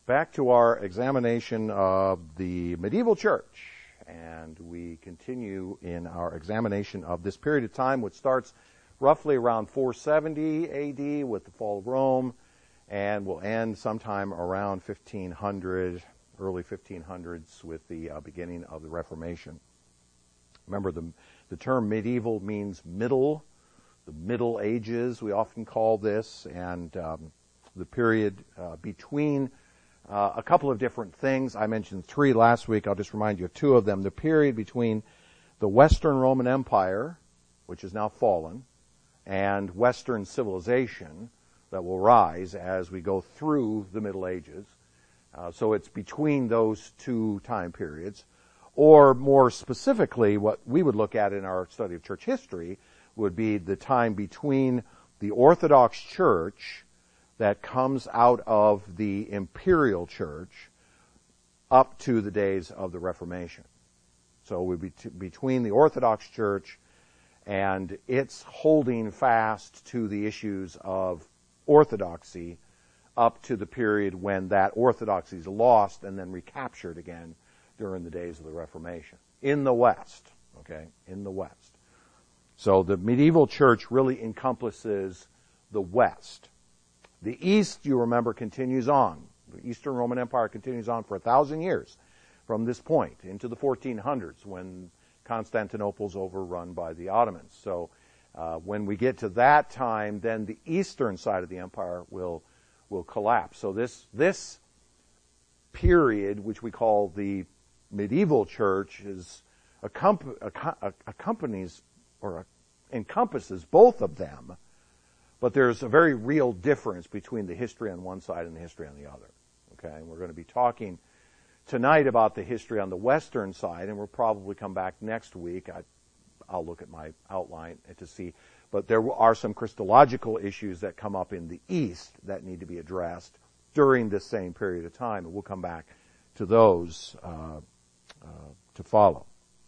Back to our examination of the medieval church, and we continue in our examination of this period of time, which starts roughly around 470 A.D. with the fall of Rome, and will end sometime around 1500, early 1500s, with the beginning of the Reformation. Remember, the term medieval means middle, the Middle Ages, we often call this, and the period between a couple of different things. I mentioned three last week. I'll just remind you of two of them. The period between the Western Roman Empire, which is now fallen, and Western civilization that will rise as we go through the Middle Ages. So it's between those two time periods. Or more specifically, what we would look at in our study of church history would be the time between the Orthodox Church that comes out of the imperial church up to the days of the Reformation. So we'd be between the Orthodox Church and its holding fast to the issues of orthodoxy up to the period when that orthodoxy is lost and then recaptured again during the days of the Reformation. In the West, okay? In the West. So the medieval church really encompasses the West. The East, you remember, continues on. The Eastern Roman Empire continues on for 1,000 years from this point into the 1400s when Constantinople's overrun by the Ottomans. So when we get to that time, then the eastern side of the empire will collapse. So this period, which we call the medieval church, is accompanies or encompasses both of them. But there's a very real difference between the history on one side and the history on the other. Okay, and we're going to be talking tonight about the history on the western side, and we'll probably come back next week. I'll look at my outline to see. But there are some Christological issues that come up in the east that need to be addressed during this same period of time, and we'll come back to those to follow.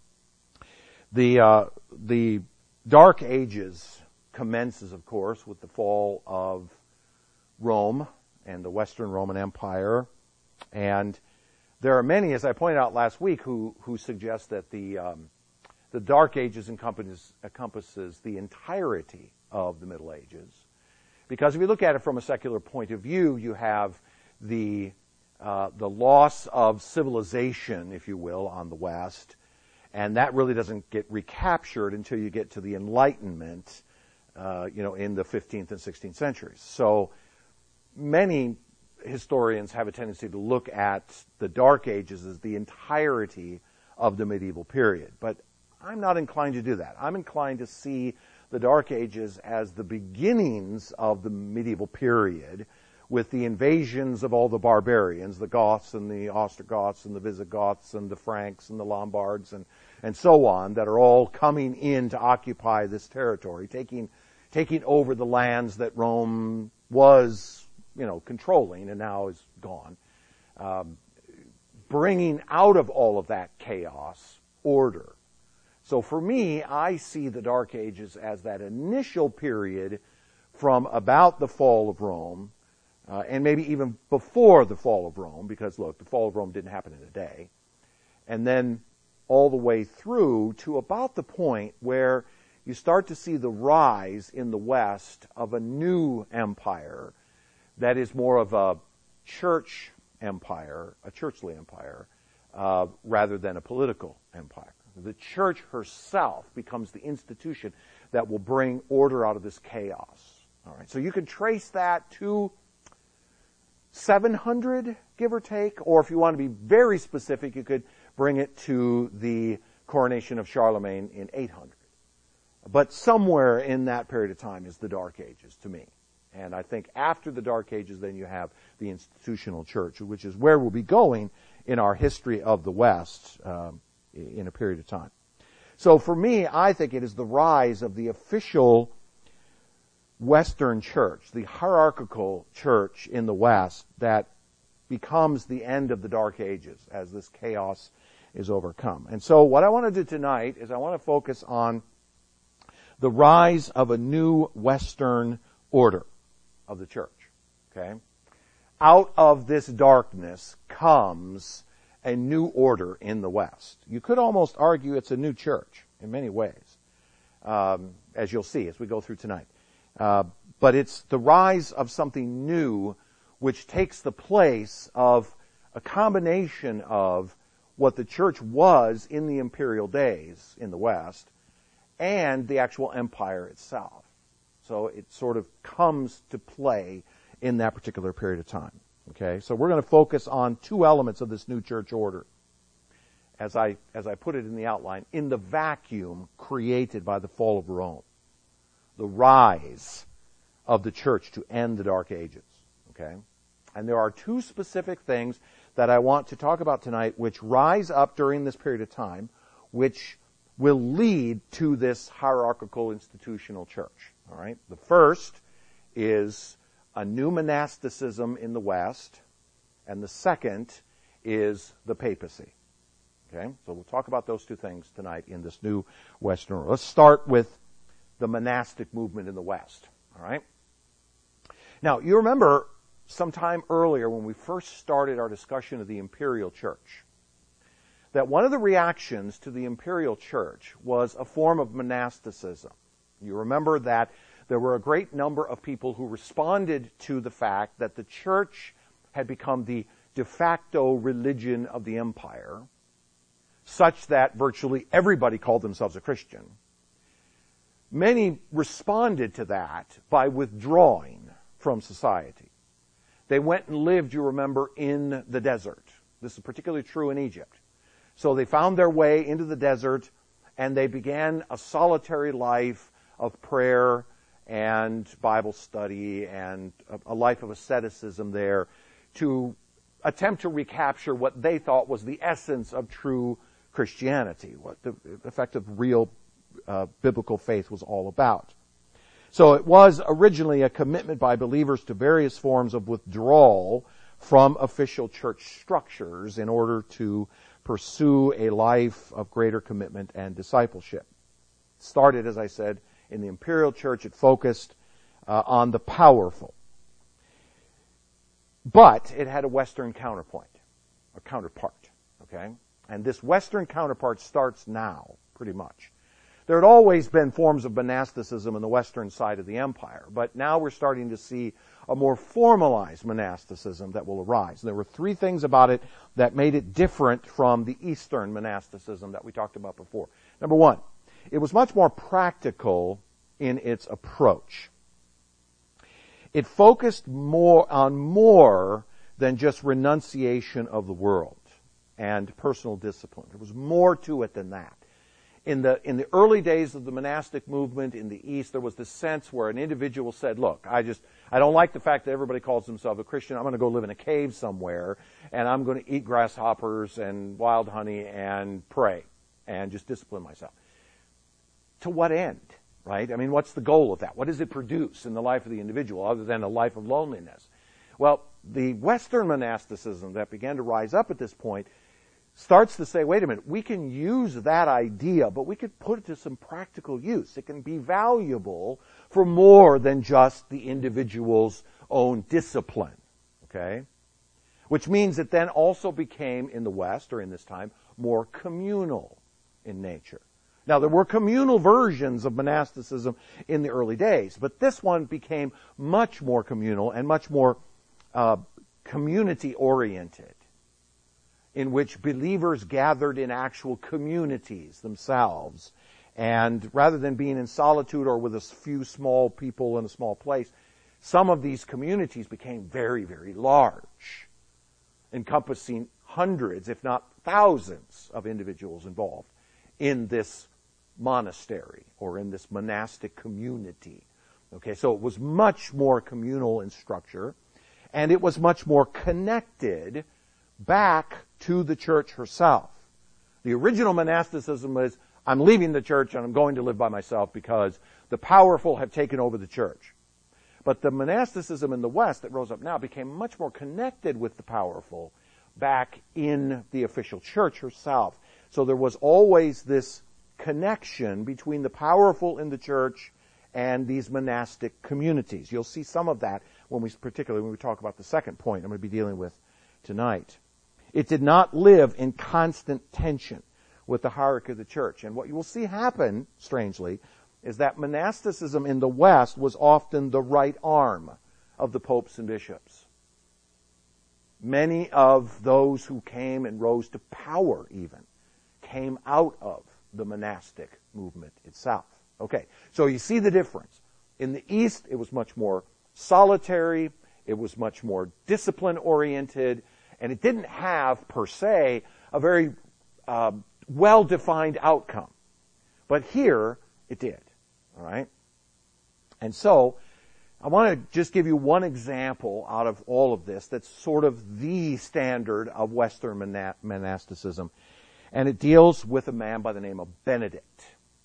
The Dark Ages commences, of course, with the fall of Rome and the Western Roman Empire. And there are many, as I pointed out last week, who suggest that the Dark Ages encompasses the entirety of the Middle Ages. Because if you look at it from a secular point of view, you have the loss of civilization, if you will, on the West, and that really doesn't get recaptured until you get to the Enlightenment, in the 15th and 16th centuries. So many historians have a tendency to look at the Dark Ages as the entirety of the medieval period. But I'm not inclined to do that. I'm inclined to see the Dark Ages as the beginnings of the medieval period with the invasions of all the barbarians, the Goths and the Ostrogoths and the Visigoths and the Franks and the Lombards and so on, that are all coming in to occupy this territory, taking over the lands that Rome was, controlling and now is gone. Bringing out of all of that chaos, order. So for me, I see the Dark Ages as that initial period from about the fall of Rome, and maybe even before the fall of Rome, because look, the fall of Rome didn't happen in a day, and then all the way through to about the point where you start to see the rise in the West of a new empire that is more of a church empire, a churchly empire, rather than a political empire. The church herself becomes the institution that will bring order out of this chaos. All right, so you can trace that to 700, give or take, or if you want to be very specific, you could bring it to the coronation of Charlemagne in 800. But somewhere in that period of time is the Dark Ages to me. And I think after the Dark Ages, then you have the institutional church, which is where we'll be going in our history of the West in a period of time. So for me, I think it is the rise of the official Western church, the hierarchical church in the West, that becomes the end of the Dark Ages as this chaos is overcome. And so what I want to do tonight is I want to focus on the rise of a new Western order of the church. Okay? out of this darkness comes a new order in the West. You could almost argue it's a new church in many ways, as you'll see as we go through tonight. But it's the rise of something new which takes the place of a combination of what the church was in the imperial days in the West and the actual empire itself. So it sort of comes to play in that particular period of time. Okay, so we're going to focus on two elements of this new church order, as I put it in the outline, in the vacuum created by the fall of Rome, the rise of the church to end the Dark Ages. Okay, and there are two specific things that I want to talk about tonight, which rise up during this period of time, which will lead to this hierarchical institutional church. All right, the first is a new monasticism in the West, and the second is the papacy. Okay, so we'll talk about those two things tonight in this new Western world. Let's start with the monastic movement in the West. All right. Now, you remember sometime earlier when we first started our discussion of the imperial church, that one of the reactions to the imperial church was a form of monasticism. You remember that there were a great number of people who responded to the fact that the church had become the de facto religion of the empire, such that virtually everybody called themselves a Christian. Many responded to that by withdrawing from society. They went and lived, you remember, in the desert. This is particularly true in Egypt. So they found their way into the desert, and they began a solitary life of prayer and Bible study and a life of asceticism there to attempt to recapture what they thought was the essence of true Christianity, what the effect of real biblical faith was all about. So it was originally a commitment by believers to various forms of withdrawal from official church structures in order to pursue a life of greater commitment and discipleship. It started, as I said, in the imperial church. It focused on the powerful. But it had a Western counterpart. Okay? And this Western counterpart starts now, pretty much. There had always been forms of monasticism in the western side of the empire, but now we're starting to see a more formalized monasticism that will arise. And there were three things about it that made it different from the Eastern monasticism that we talked about before. Number one, it was much more practical in its approach. It focused more than just renunciation of the world and personal discipline. There was more to it than that. In the early days of the monastic movement in the East, there was this sense where an individual said, look, I don't like the fact that everybody calls themselves a Christian. I'm going to go live in a cave somewhere, and I'm going to eat grasshoppers and wild honey and pray and just discipline myself. To what end, right? I mean, what's the goal of that? What does it produce in the life of the individual other than a life of loneliness? Well, the Western monasticism that began to rise up at this point starts to say, wait a minute, we can use that idea, but we could put it to some practical use. It can be valuable for more than just the individual's own discipline, okay? Which means it then also became, in the West, or in this time, more communal in nature. Now, there were communal versions of monasticism in the early days, but this one became much more communal and much more community-oriented, in which believers gathered in actual communities themselves. And rather than being in solitude or with a few small people in a small place, some of these communities became very, very large, encompassing hundreds, if not thousands, of individuals involved in this monastery or in this monastic community. Okay, so it was much more communal in structure, and it was much more connected back to the church herself. The original monasticism was, I'm leaving the church and I'm going to live by myself because the powerful have taken over the church. But the monasticism in the West that rose up now became much more connected with the powerful back in the official church herself. So there was always this connection between the powerful in the church and these monastic communities. You'll see some of that particularly when we talk about the second point I'm going to be dealing with tonight. It did not live in constant tension with the hierarchy of the church. And what you will see happen, strangely, is that monasticism in the West was often the right arm of the popes and bishops. Many of those who came and rose to power even came out of the monastic movement itself. Okay, so you see the difference. In the East, it was much more solitary, it was much more discipline-oriented, and it didn't have, per se, a very well-defined outcome. But here, it did. All right? And so, I want to just give you one example out of all of this that's sort of the standard of Western monasticism. And it deals with a man by the name of Benedict.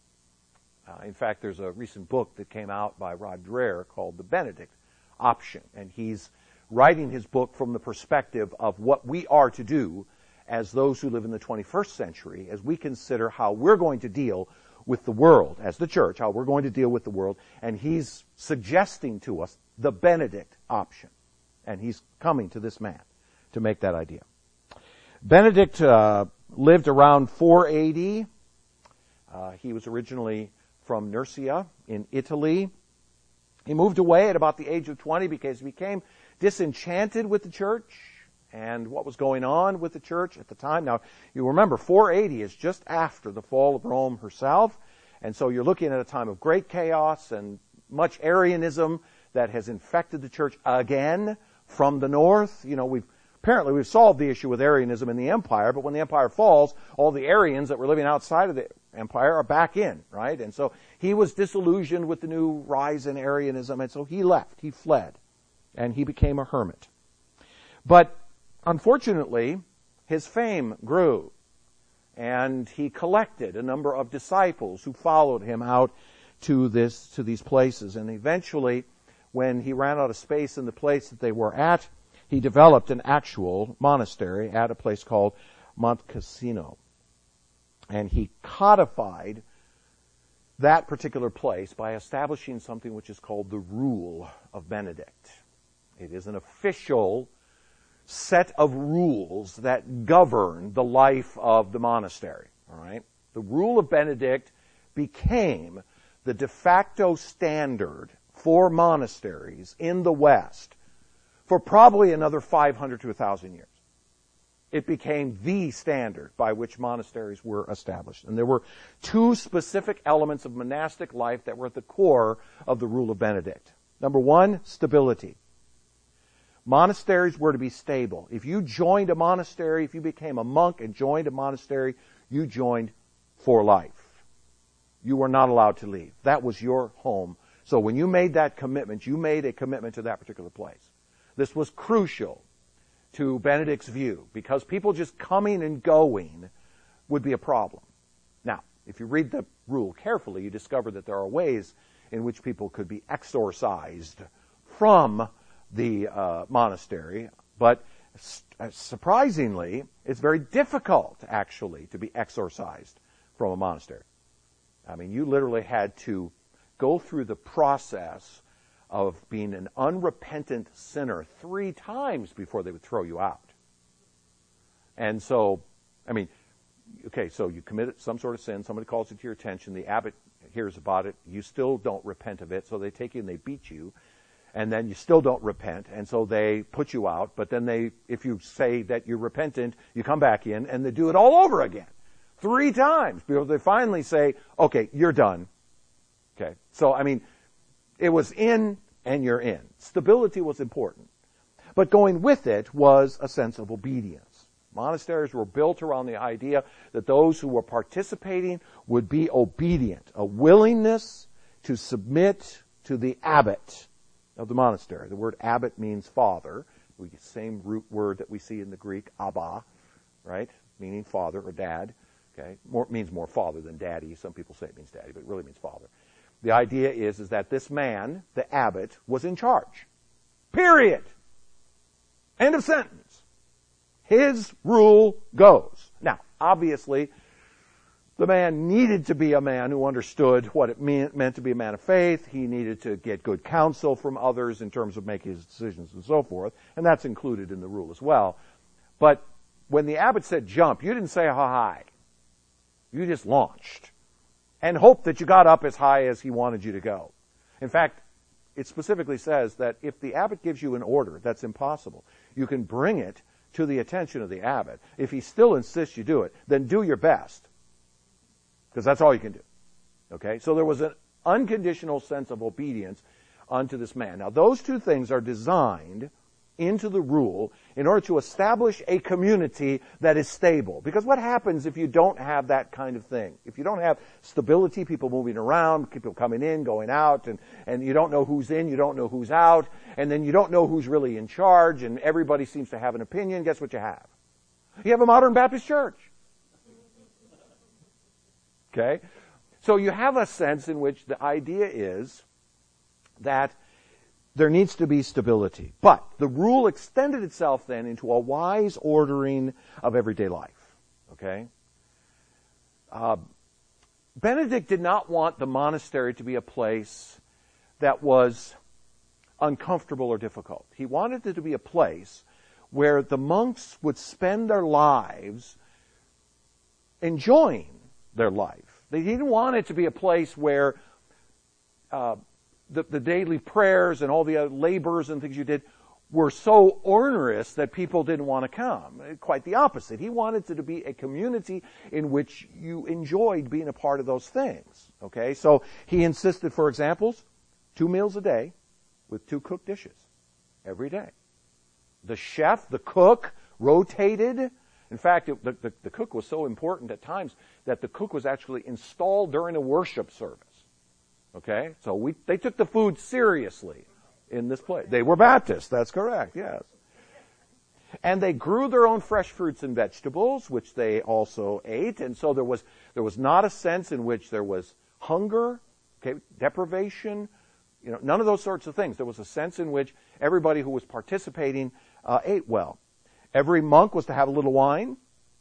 In fact, there's a recent book that came out by Rod Dreher called The Benedict Option. And he's writing his book from the perspective of what we are to do as those who live in the 21st century, as we consider how we're going to deal with the world, as the church, how we're going to deal with the world. And he's suggesting to us the Benedict option. And he's coming to this man to make that idea. Benedict lived around 480. He was originally from Nursia in Italy. He moved away at about the age of 20 because he became disenchanted with the church and what was going on with the church at the time. Now, you remember, 480 is just after the fall of Rome herself, and so you're looking at a time of great chaos and much Arianism that has infected the church again from the north. You know, we've solved the issue with Arianism in the empire, but when the empire falls, all the Arians that were living outside of the empire are back in, right? And so he was disillusioned with the new rise in Arianism, and so he left, he fled, and he became a hermit. But unfortunately, his fame grew, and he collected a number of disciples who followed him out to these places. And eventually, when he ran out of space in the place that they were at, he developed an actual monastery at a place called Monte Cassino. And he codified that particular place by establishing something which is called the Rule of Benedict. It is an official set of rules that govern the life of the monastery. All right? The Rule of Benedict became the de facto standard for monasteries in the West for probably another 500 to 1,000 years. It became the standard by which monasteries were established. And there were two specific elements of monastic life that were at the core of the Rule of Benedict. Number one, stability. Monasteries were to be stable. If you joined a monastery, if you became a monk and joined a monastery, you joined for life. You were not allowed to leave. That was your home. So when you made that commitment, you made a commitment to that particular place. This was crucial to Benedict's view, because people just coming and going would be a problem. Now, if you read the rule carefully, you discover that there are ways in which people could be exorcised from the monastery, but surprisingly, it's very difficult, actually, to be exorcised from a monastery. I mean, you literally had to go through the process of being an unrepentant sinner 3 times before they would throw you out. And so, I mean, okay, so you committed some sort of sin, somebody calls it to your attention, the abbot hears about it, you still don't repent of it, so they take you and they beat you, and then you still don't repent, and so they put you out, but then if you say that you're repentant, you come back in, and they do it all over again. 3 times, because they finally say, okay, you're done. Okay, so, I mean, it was in and you're in. Stability was important. But going with it was a sense of obedience. Monasteries were built around the idea that those who were participating would be obedient, a willingness to submit to the abbot of the monastery. The word abbot means father. The same root word that we see in the Greek, abba, right? Meaning father or dad. Okay, means more father than daddy. Some people say it means daddy, but it really means father. The idea is that this man, the abbot, was in charge. Period. End of sentence. His rule goes. Now, obviously, The man needed to be a man who understood what it meant to be a man of faith. He needed to get good counsel from others in terms of making his decisions and so forth. And that's included in the rule as well. But when the abbot said jump, you didn't say how high. You just launched. And hoped that you got up as high as he wanted you to go. In fact, it specifically says that if the abbot gives you an order that's impossible, you can bring it to the attention of the abbot. If he still insists you do it, then do your best. Because that's all you can do. Okay? So there was an unconditional sense of obedience unto this man. Now, those two things are designed into the rule in order to establish a community that is stable. Because what happens if you don't have that kind of thing? If you don't have stability, people moving around, people coming in, going out, and you don't know who's in, you don't know who's out, and then you don't know who's really in charge, and everybody seems to have an opinion, guess what you have? You have a modern Baptist church. Okay? So you have a sense in which the idea is that there needs to be stability. But the rule extended itself then into a wise ordering of everyday life. Okay? Benedict did not want the monastery to be a place that was uncomfortable or difficult. He wanted it to be a place where the monks would spend their lives enjoying their life. They didn't want it to be a place where the daily prayers and all the other labors and things you did were so onerous that people didn't want to come. Quite the opposite. He wanted it to be a community in which you enjoyed being a part of those things. Okay? So he insisted, for example, 2 meals a day with 2 cooked dishes every day. The chef, the cook, rotated. In fact, the cook was so important at times that the cook was actually installed during a worship service. Okay? So they took the food seriously in this place. They were Baptists, that's correct, yes. And they grew their own fresh fruits and vegetables, which they also ate. And so there was not a sense in which there was hunger, okay, deprivation, none of those sorts of things. There was a sense in which everybody who was participating ate well. Every monk was to have a little wine.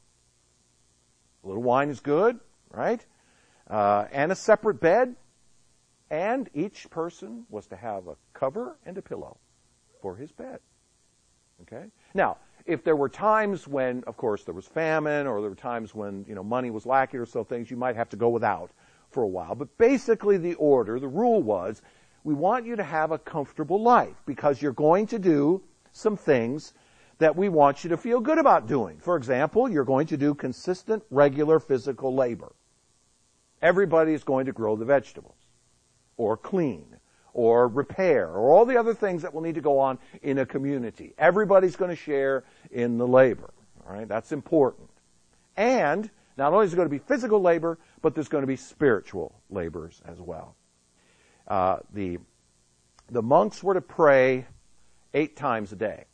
A little wine is good, right? And a separate bed. And each person was to have a cover and a pillow for his bed. Okay? Now, if there were times when, of course, there was famine, or there were times when, money was lacking or so things, you might have to go without for a while. But basically the rule was, we want you to have a comfortable life because you're going to do some things that we want you to feel good about doing. For example, you're going to do consistent, regular physical labor. Everybody is going to grow the vegetables, or clean, or repair, or all the other things that will need to go on in a community. Everybody's going to share in the labor. All right, that's important. And not only is it going to be physical labor, but there's going to be spiritual labors as well. The monks were to pray 8 times a day.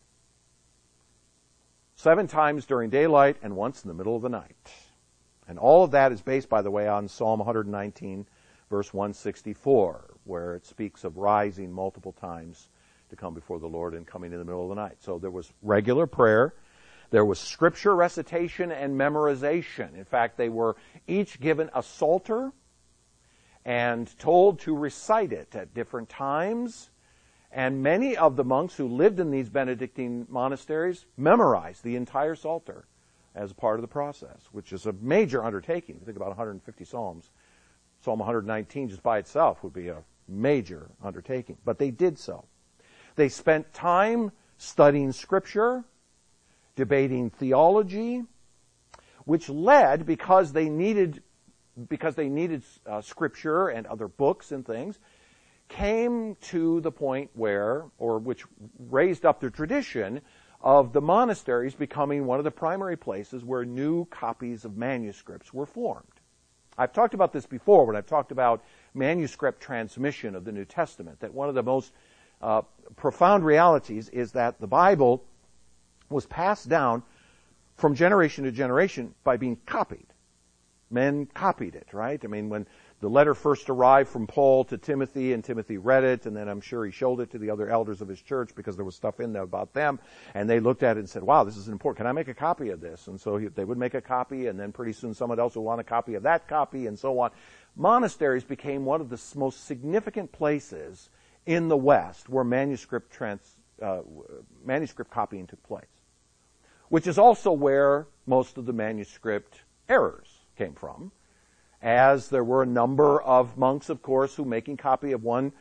7 times during daylight and once in the middle of the night. And all of that is based, by the way, on Psalm 119, verse 164, where it speaks of rising multiple times to come before the Lord and coming in the middle of the night. So there was regular prayer. There was scripture recitation and memorization. In fact, they were each given a psalter and told to recite it at different times. And many of the monks who lived in these Benedictine monasteries memorized the entire psalter as part of the process, which is a major undertaking. If you think about 150 psalms, Psalm 119 just by itself would be a major undertaking. But they did so. They spent time studying Scripture, debating theology, which led, because they needed Scripture and other books and things, came to the point which raised up the tradition of the monasteries becoming one of the primary places where new copies of manuscripts were formed. I've talked about this before when I've talked about manuscript transmission of the New Testament, that one of the most profound realities is that the Bible was passed down from generation to generation by being copied. Men copied it, right? I mean, when the letter first arrived from Paul to Timothy, and Timothy read it, and then I'm sure he showed it to the other elders of his church because there was stuff in there about them, and they looked at it and said, wow, this is important. Can I make a copy of this? And so they would make a copy, and then pretty soon someone else would want a copy of that copy, and so on. Monasteries became one of the most significant places in the West where manuscript copying took place, which is also where most of the manuscript errors came from, as there were a number of monks, of course, who making copy of one,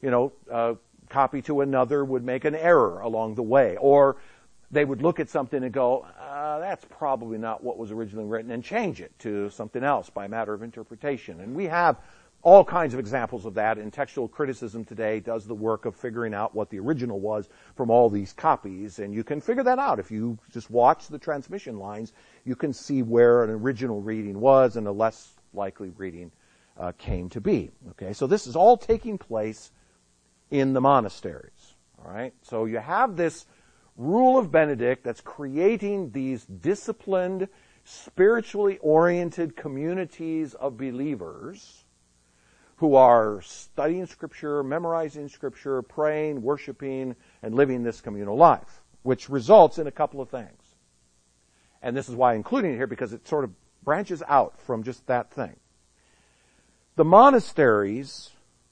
copy to another would make an error along the way. Or they would look at something and go, that's probably not what was originally written, and change it to something else by a matter of interpretation. And we have all kinds of examples of that, and textual criticism today does the work of figuring out what the original was from all these copies. And you can figure that out. If you just watch the transmission lines, you can see where an original reading was and a less likely reading came to be. Okay, so this is all taking place in the monasteries. All right, so you have this rule of Benedict that's creating these disciplined, spiritually oriented communities of believers who are studying Scripture, memorizing Scripture, praying, worshiping, and living this communal life, which results in a couple of things. And this is why I'm including it here, because it sort of branches out from just that thing. The monasteries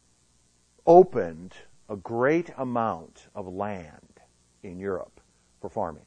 opened a great amount of land in Europe for farming.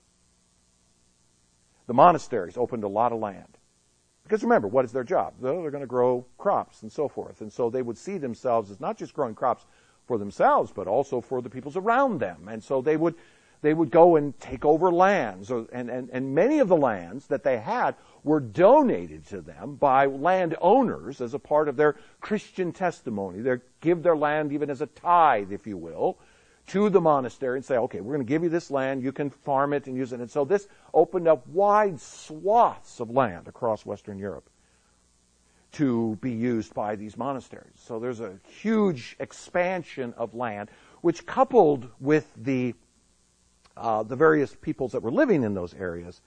The monasteries opened a lot of land. Because remember, what is their job? They're going to grow crops and so forth. And so they would see themselves as not just growing crops for themselves, but also for the peoples around them. And so they would go and take over lands. And many of the lands that they had were donated to them by landowners as a part of their Christian testimony. They give their land even as a tithe, if you will, to the monastery and say, okay, we're going to give you this land, you can farm it and use it. And so this opened up wide swaths of land across Western Europe to be used by these monasteries. So there's a huge expansion of land, which coupled with the various peoples that were living in those areas,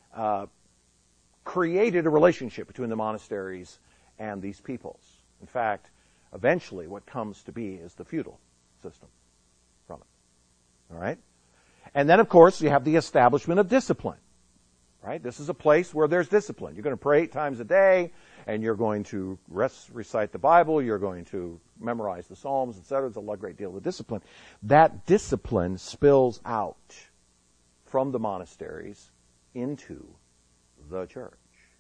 created a relationship between the monasteries and these peoples. In fact, eventually what comes to be is the feudal system from it. All right? And then, of course, you have the establishment of discipline. Right? This is a place where there's discipline. You're going to pray 8 times a day, and you're going to recite the Bible, you're going to memorize the Psalms, etc. There's a great deal of discipline. That discipline spills out from the monasteries into the church.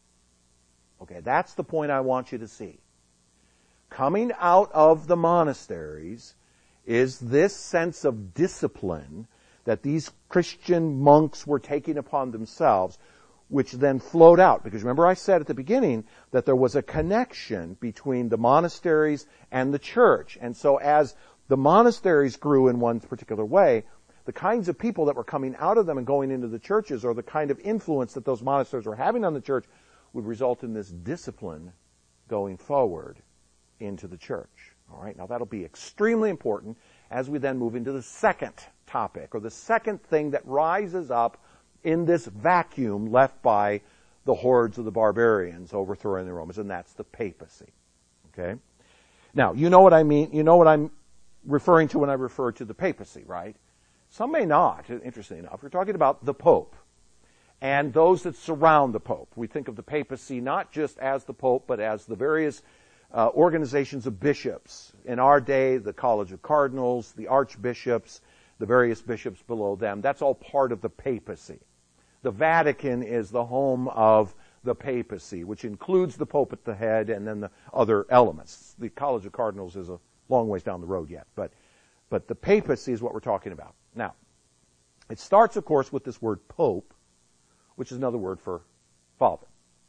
Okay, that's the point I want you to see. Coming out of the monasteries is this sense of discipline that these Christian monks were taking upon themselves, which then flowed out. Because remember I said at the beginning that there was a connection between the monasteries and the church. And so as the monasteries grew in one particular way, the kinds of people that were coming out of them and going into the churches, or the kind of influence that those monasteries were having on the church, would result in this discipline going forward into the church. All right, now that'll be extremely important as we then move into the second topic, or the second thing that rises up in this vacuum left by the hordes of the barbarians overthrowing the Romans, and that's the papacy. Okay? Now, you know what I mean, you know what I'm referring to when I refer to the papacy, right? Some may not, interestingly enough. We're talking about the Pope and those that surround the Pope. We think of the papacy not just as the Pope, but as the various organizations of bishops. In our day, the College of Cardinals, the archbishops, the various bishops below them. That's all part of the papacy. The Vatican is the home of the papacy, which includes the Pope at the head and then the other elements. The College of Cardinals is a long ways down the road yet, but the papacy is what we're talking about. Now, it starts, of course, with this word Pope, which is another word for father.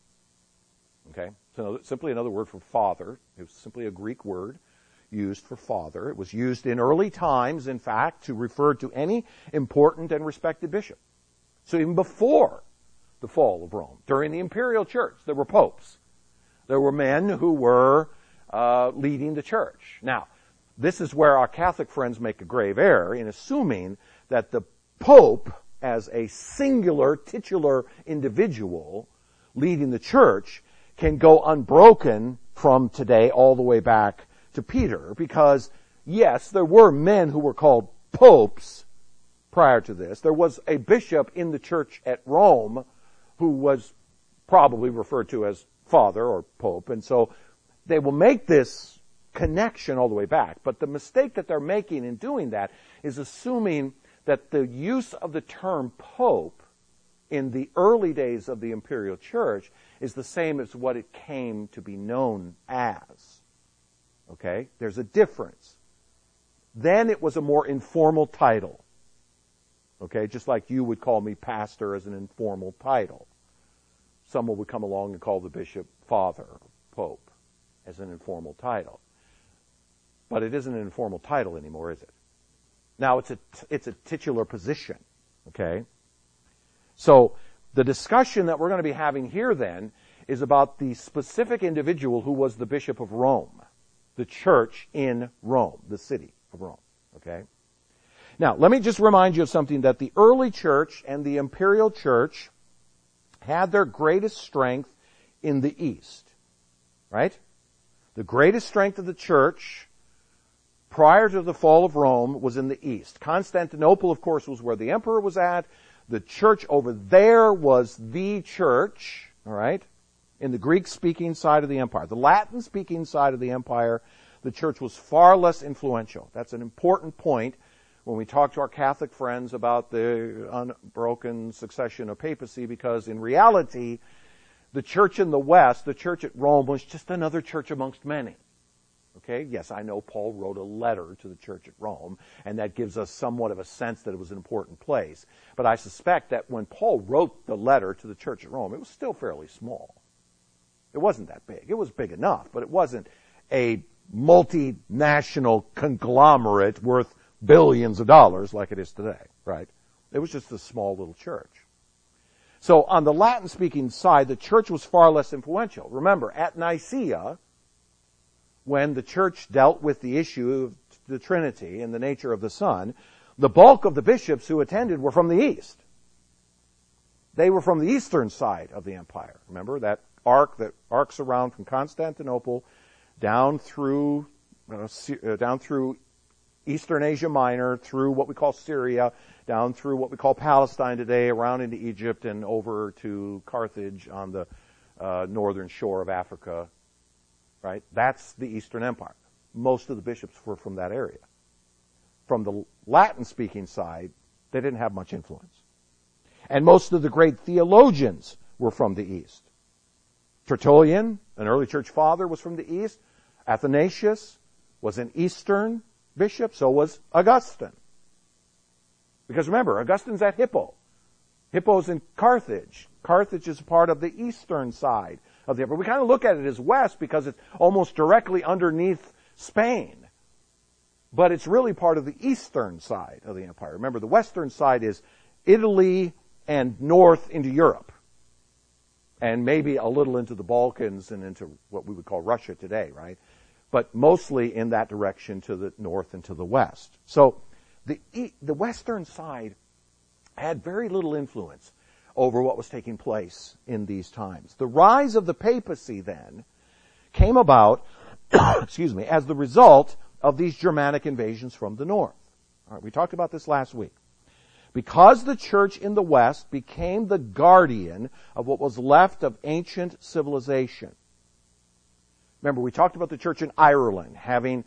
Okay? So simply another word for father. It was simply a Greek word used for father. It was used in early times, in fact, to refer to any important and respected bishop. So even before the fall of Rome, during the imperial church, there were popes. There were men who were leading the church. Now, this is where our Catholic friends make a grave error in assuming that the Pope, as a singular, titular individual leading the church, can go unbroken from today all the way back to Peter, because yes, there were men who were called popes prior to this. There was a bishop in the church at Rome who was probably referred to as father or pope, and so they will make this connection all the way back. But the mistake that they're making in doing that is assuming that the use of the term pope in the early days of the imperial church is the same as what it came to be known as. Okay? There's a difference. Then it was a more informal title. Okay? Just like you would call me pastor as an informal title. Someone would come along and call the bishop father, pope, as an informal title. But it isn't an informal title anymore, is it? Now it's a titular position. Okay? So the discussion that we're going to be having here then is about the specific individual who was the Bishop of Rome, the church in Rome, the city of Rome. Okay? Now, let me just remind you of something, that the early church and the imperial church had their greatest strength in the East. Right? The greatest strength of the church prior to the fall of Rome was in the East. Constantinople, of course, was where the emperor was at. The church over there was the church, all right, in the Greek-speaking side of the empire. The Latin-speaking side of the empire, the church was far less influential. That's an important point when we talk to our Catholic friends about the unbroken succession of papacy, because in reality, the church in the West, the church at Rome, was just another church amongst many. Okay, yes, I know Paul wrote a letter to the church at Rome, and that gives us somewhat of a sense that it was an important place. But I suspect that when Paul wrote the letter to the church at Rome, it was still fairly small. It wasn't that big. It was big enough, but it wasn't a multinational conglomerate worth billions of dollars like it is today, right? It was just a small little church. So on the Latin-speaking side, the church was far less influential. Remember, at Nicaea, when the church dealt with the issue of the Trinity and the nature of the Son, the bulk of the bishops who attended were from the East. They were from the eastern side of the empire. Remember that arc that arcs around from Constantinople down through Eastern Asia Minor, through what we call Syria, down through what we call Palestine today, around into Egypt, and over to Carthage on the northern shore of Africa. Right? That's the Eastern Empire. Most of the bishops were from that area. From the Latin-speaking side, they didn't have much influence. And most of the great theologians were from the East. Tertullian, an early church father, was from the East. Athanasius was an Eastern bishop, so was Augustine. Because remember, Augustine's at Hippo. Hippo's in Carthage. Carthage is part of the eastern side of the empire. We kind of look at it as west because it's almost directly underneath Spain. But it's really part of the eastern side of the empire. Remember, the western side is Italy and north into Europe. And maybe a little into the Balkans and into what we would call Russia today, right? But mostly in that direction to the north and to the west. So the western side had very little influence over what was taking place in these times. The rise of the papacy then came about, as the result of these Germanic invasions from the north. All right, we talked about this last week. Because the church in the West became the guardian of what was left of ancient civilization. Remember, we talked about the church in Ireland having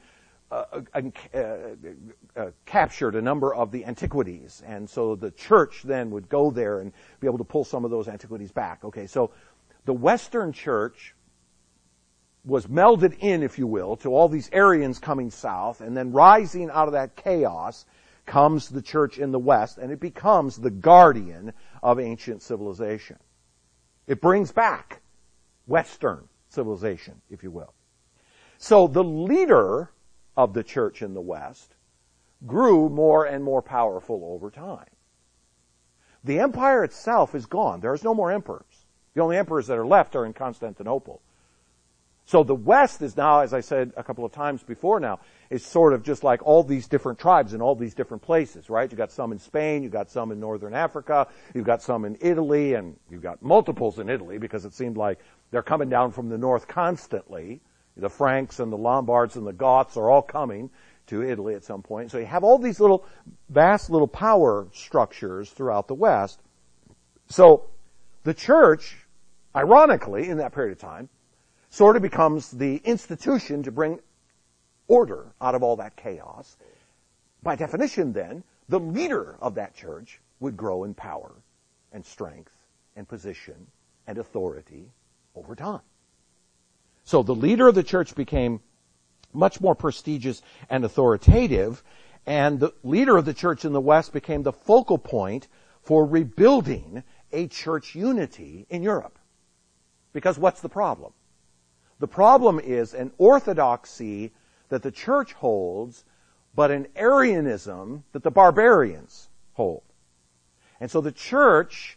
captured a number of the antiquities, and so the church then would go there and be able to pull some of those antiquities back. Okay, so the Western church was melded in, if you will, to all these Arians coming south, and then rising out of that chaos comes the church in the West, and it becomes the guardian of ancient civilization. It brings back Western civilization, if you will. So the leader of the church in the West grew more and more powerful over time. The empire itself is gone. There's no more emperors. The only emperors that are left are in Constantinople. So the West is now, as I said a couple of times before now, is sort of just like all these different tribes in all these different places, right? You've got some in Spain, you've got some in northern Africa, you've got some in Italy, and you've got multiples in Italy because it seemed like they're coming down from the north constantly. The Franks and the Lombards and the Goths are all coming to Italy at some point. So you have all these vast little power structures throughout the West. So the church, ironically, in that period of time, sort of becomes the institution to bring order out of all that chaos. By definition, then, the leader of that church would grow in power and strength and position and authority over time. So the leader of the church became much more prestigious and authoritative, and the leader of the church in the West became the focal point for rebuilding a church unity in Europe. Because what's the problem? The problem is an orthodoxy that the church holds, but an Arianism that the barbarians hold. And so the church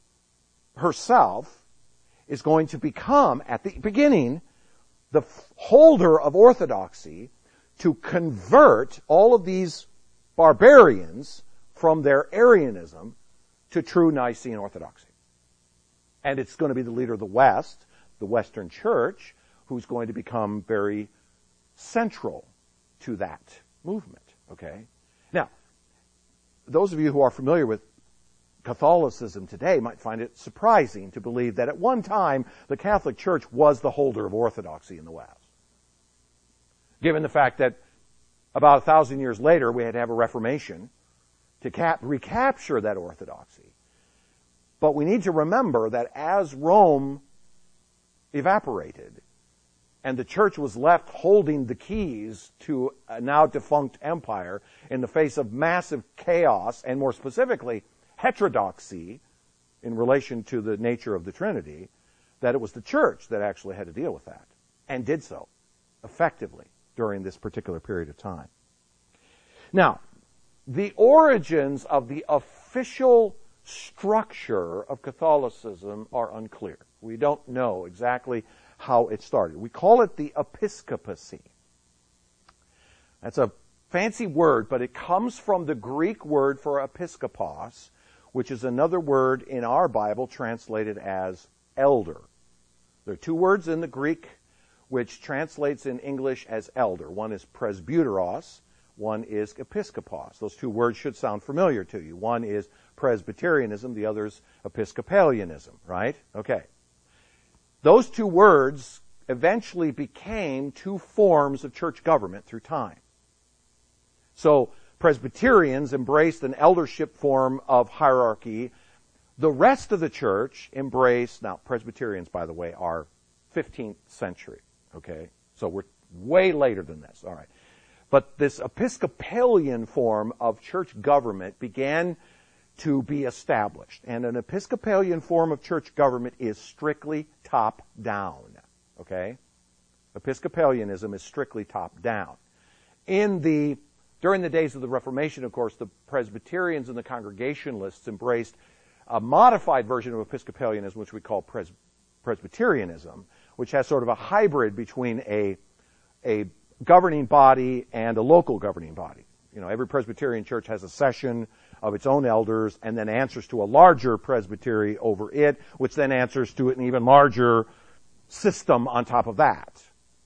herself is going to become, at the beginning, the holder of orthodoxy to convert all of these barbarians from their Arianism to true Nicene orthodoxy. And it's going to be the leader of the West, the Western Church, who's going to become very central to that movement. Okay? Now, those of you who are familiar with Catholicism today might find it surprising to believe that at one time the Catholic Church was the holder of orthodoxy in the West. Given the fact that about 1,000 years later we had to have a Reformation to recapture that orthodoxy. But we need to remember that as Rome evaporated and the church was left holding the keys to a now defunct empire in the face of massive chaos and more specifically heterodoxy in relation to the nature of the Trinity, that it was the church that actually had to deal with that, and did so effectively during this particular period of time. Now, the origins of the official structure of Catholicism are unclear. We don't know exactly how it started. We call it the episcopacy. That's a fancy word, but it comes from the Greek word for episkopos, which is another word in our Bible translated as elder. There are two words in the Greek which translates in English as elder. One is presbyteros, one is episkopos. Those two words should sound familiar to you. One is Presbyterianism, the other is Episcopalianism, right? Okay. Those two words eventually became two forms of church government through time. So Presbyterians embraced an eldership form of hierarchy. The rest of the church embraced, now Presbyterians, by the way, are 15th century, okay? So we're way later than this, all right. But this Episcopalian form of church government began to be established. And an Episcopalian form of church government is strictly top-down, okay? Episcopalianism is strictly top-down. During the days of the Reformation, of course, the Presbyterians and the Congregationalists embraced a modified version of Episcopalianism, which we call Presbyterianism, which has sort of a hybrid between a governing body and a local governing body. You know, every Presbyterian church has a session of its own elders and then answers to a larger presbytery over it, which then answers to an even larger system on top of that.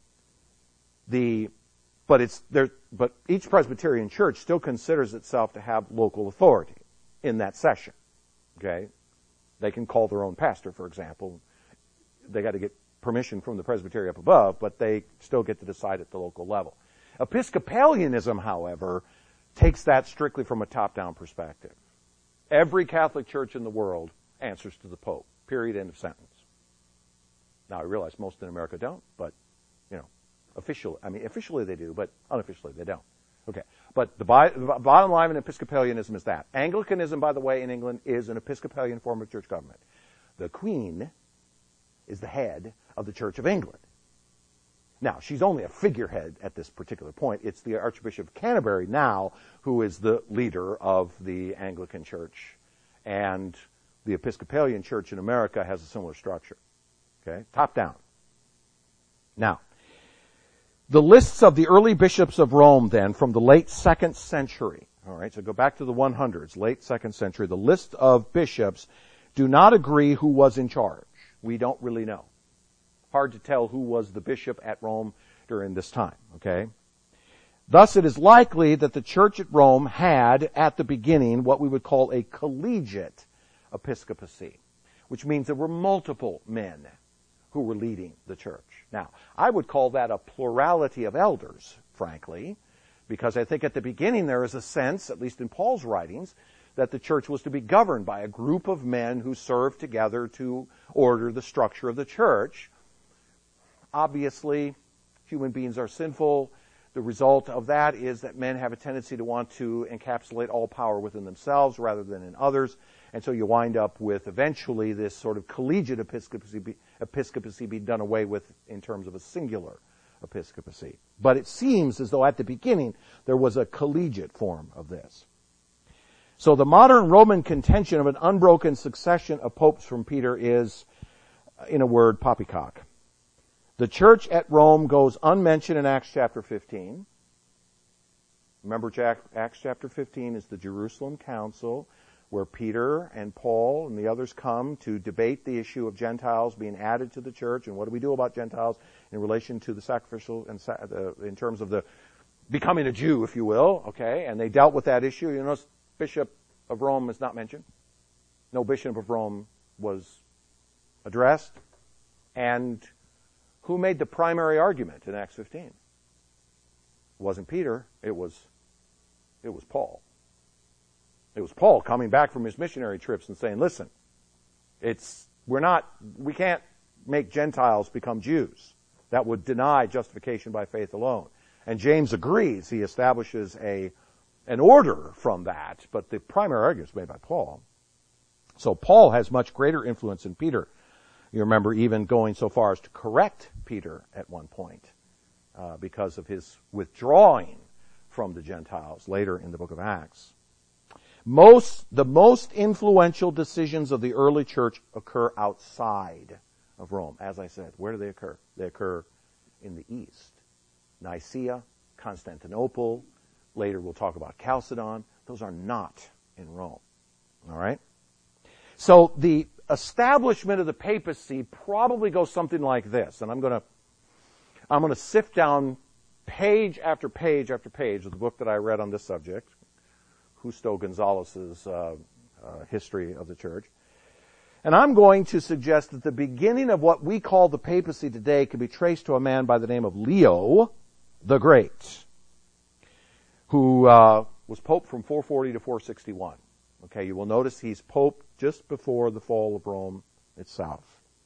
But each Presbyterian church still considers itself to have local authority in that session. Okay? They can call their own pastor, for example. They got to get permission from the presbytery up above, but they still get to decide at the local level. Episcopalianism, however, takes that strictly from a top-down perspective. Every Catholic church in the world answers to the Pope. Period, end of sentence. Now, I realize most in America don't, but, you know, officially they do, but unofficially they don't. Okay. But the bottom line in Episcopalianism is that. Anglicanism, by the way, in England is an Episcopalian form of church government. The Queen is the head of the Church of England. Now, she's only a figurehead at this particular point. It's the Archbishop of Canterbury now who is the leader of the Anglican Church. And the Episcopalian Church in America has a similar structure. Okay? Top down. Now, the lists of the early bishops of Rome, then, from the late 2nd century. All right, so go back to the 100s, late 2nd century. The list of bishops do not agree who was in charge. We don't really know. Hard to tell who was the bishop at Rome during this time, okay? Thus, it is likely that the church at Rome had, at the beginning, what we would call a collegiate episcopacy, which means there were multiple men who were leading the church. Now, I would call that a plurality of elders, frankly, because I think at the beginning there is a sense, at least in Paul's writings, that the church was to be governed by a group of men who served together to order the structure of the church. Obviously, human beings are sinful. The result of that is that men have a tendency to want to encapsulate all power within themselves rather than in others. And so you wind up with eventually this sort of collegiate episcopacy be done away with in terms of a singular episcopacy. But it seems as though at the beginning there was a collegiate form of this. So the modern Roman contention of an unbroken succession of popes from Peter is, in a word, poppycock. The church at Rome goes unmentioned in Acts chapter 15. Remember, Acts chapter 15 is the Jerusalem Council where Peter and Paul and the others come to debate the issue of Gentiles being added to the church, and what do we do about Gentiles in relation to the sacrificial and in terms of the becoming a Jew, if you will, okay? And they dealt with that issue. You notice Bishop of Rome is not mentioned. No Bishop of Rome was addressed. And who made the primary argument in Acts 15? It wasn't Peter, it was Paul. It was Paul coming back from his missionary trips and saying, listen, we can't make Gentiles become Jews. That would deny justification by faith alone. And James agrees. He establishes an order from that, but the primary argument is made by Paul. So Paul has much greater influence than Peter. You remember even going so far as to correct Peter at one point because of his withdrawing from the Gentiles later in the book of Acts. The most influential decisions of the early church occur outside of Rome. As I said, where do they occur? They occur in the east. Nicaea, Constantinople, later we'll talk about Chalcedon. Those are not in Rome. All right? So the establishment of the papacy probably goes something like this, and I'm going to sift down page after page after page of the book that I read on this subject, Justo Gonzalez's History of the Church. And I'm going to suggest that the beginning of what we call the papacy today can be traced to a man by the name of Leo the Great, who was pope from 440 to 461. Okay, you will notice he's pope just before the fall of Rome itself.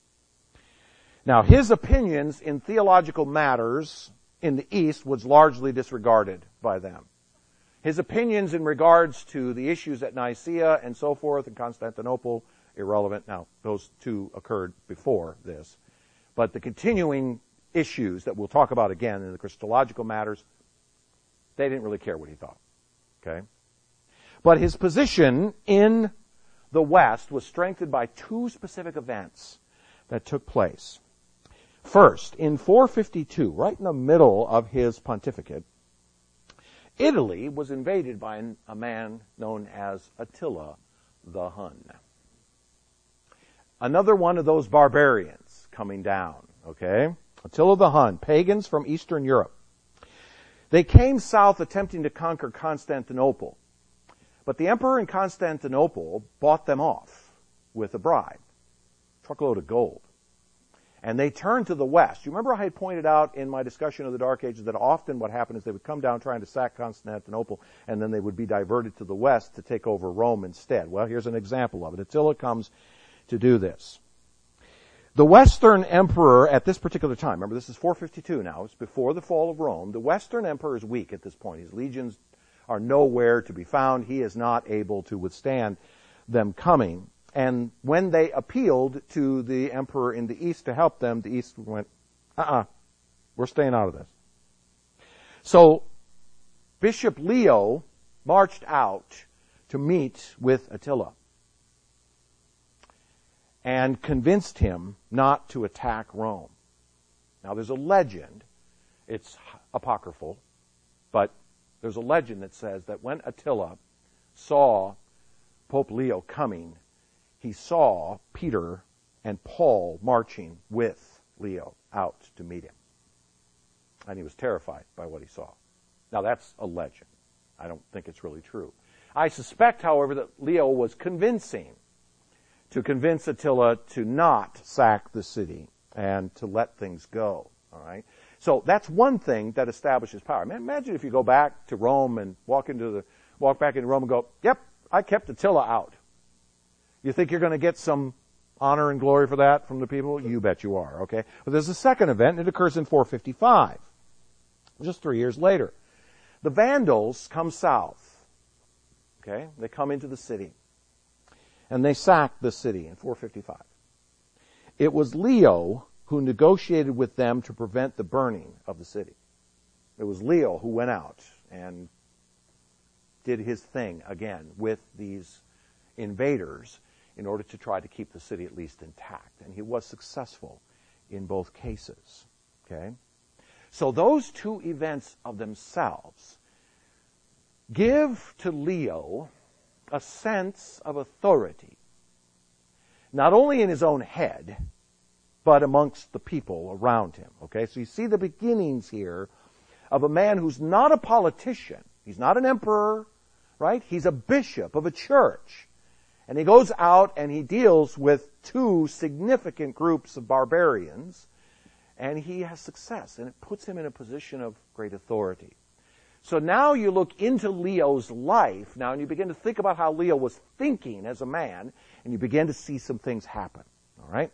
Now, his opinions in theological matters in the East was largely disregarded by them. His opinions in regards to the issues at Nicaea and so forth in Constantinople, irrelevant. Now, those two occurred before this. But the continuing issues that we'll talk about again in the Christological matters, they didn't really care what he thought. Okay? But his position in the West was strengthened by two specific events that took place. First, in 452, right in the middle of his pontificate, Italy was invaded by a man known as Attila the Hun. Another one of those barbarians coming down, okay? Attila the Hun, pagans from Eastern Europe. They came south attempting to conquer Constantinople. But the emperor in Constantinople bought them off with a bribe, a truckload of gold. And they turned to the west. You remember I had pointed out in my discussion of the Dark Ages that often what happened is they would come down trying to sack Constantinople, and then they would be diverted to the west to take over Rome instead. Well, here's an example of it. Attila comes to do this. The Western emperor at this particular time, remember this is 452 now, it's before the fall of Rome, the Western emperor is weak at this point. His legions are nowhere to be found. He is not able to withstand them coming. And when they appealed to the emperor in the East to help them, the East went, we're staying out of this. So Bishop Leo marched out to meet with Attila and convinced him not to attack Rome. Now there's a legend, it's apocryphal, but there's a legend that says that when Attila saw Pope Leo coming, he saw Peter and Paul marching with Leo out to meet him. and he was terrified by what he saw. Now, that's a legend. I don't think it's really true. I suspect, however, that Leo was convincing to convince Attila to not sack the city and to let things go. All right? So that's one thing that establishes power. Imagine if you go back to Rome and walk back into Rome and go, yep, I kept Attila out. You think you're going to get some honor and glory for that from the people? You bet you are, okay? But there's a second event, and it occurs in 455, just 3 years later. The Vandals come south, okay? They come into the city, and they sack the city in 455. It was Leo who negotiated with them to prevent the burning of the city. It was Leo who went out and did his thing again with these invaders in order to try to keep the city at least intact. And he was successful in both cases. Okay? So those two events of themselves give to Leo a sense of authority, not only in his own head, but amongst the people around him. Okay? So you see the beginnings here of a man who's not a politician. He's not an emperor, right? He's a bishop of a church. And he goes out and he deals with two significant groups of barbarians, and he has success, and it puts him in a position of great authority. So now you look into Leo's life now, and you begin to think about how Leo was thinking as a man, and you begin to see some things happen. All right?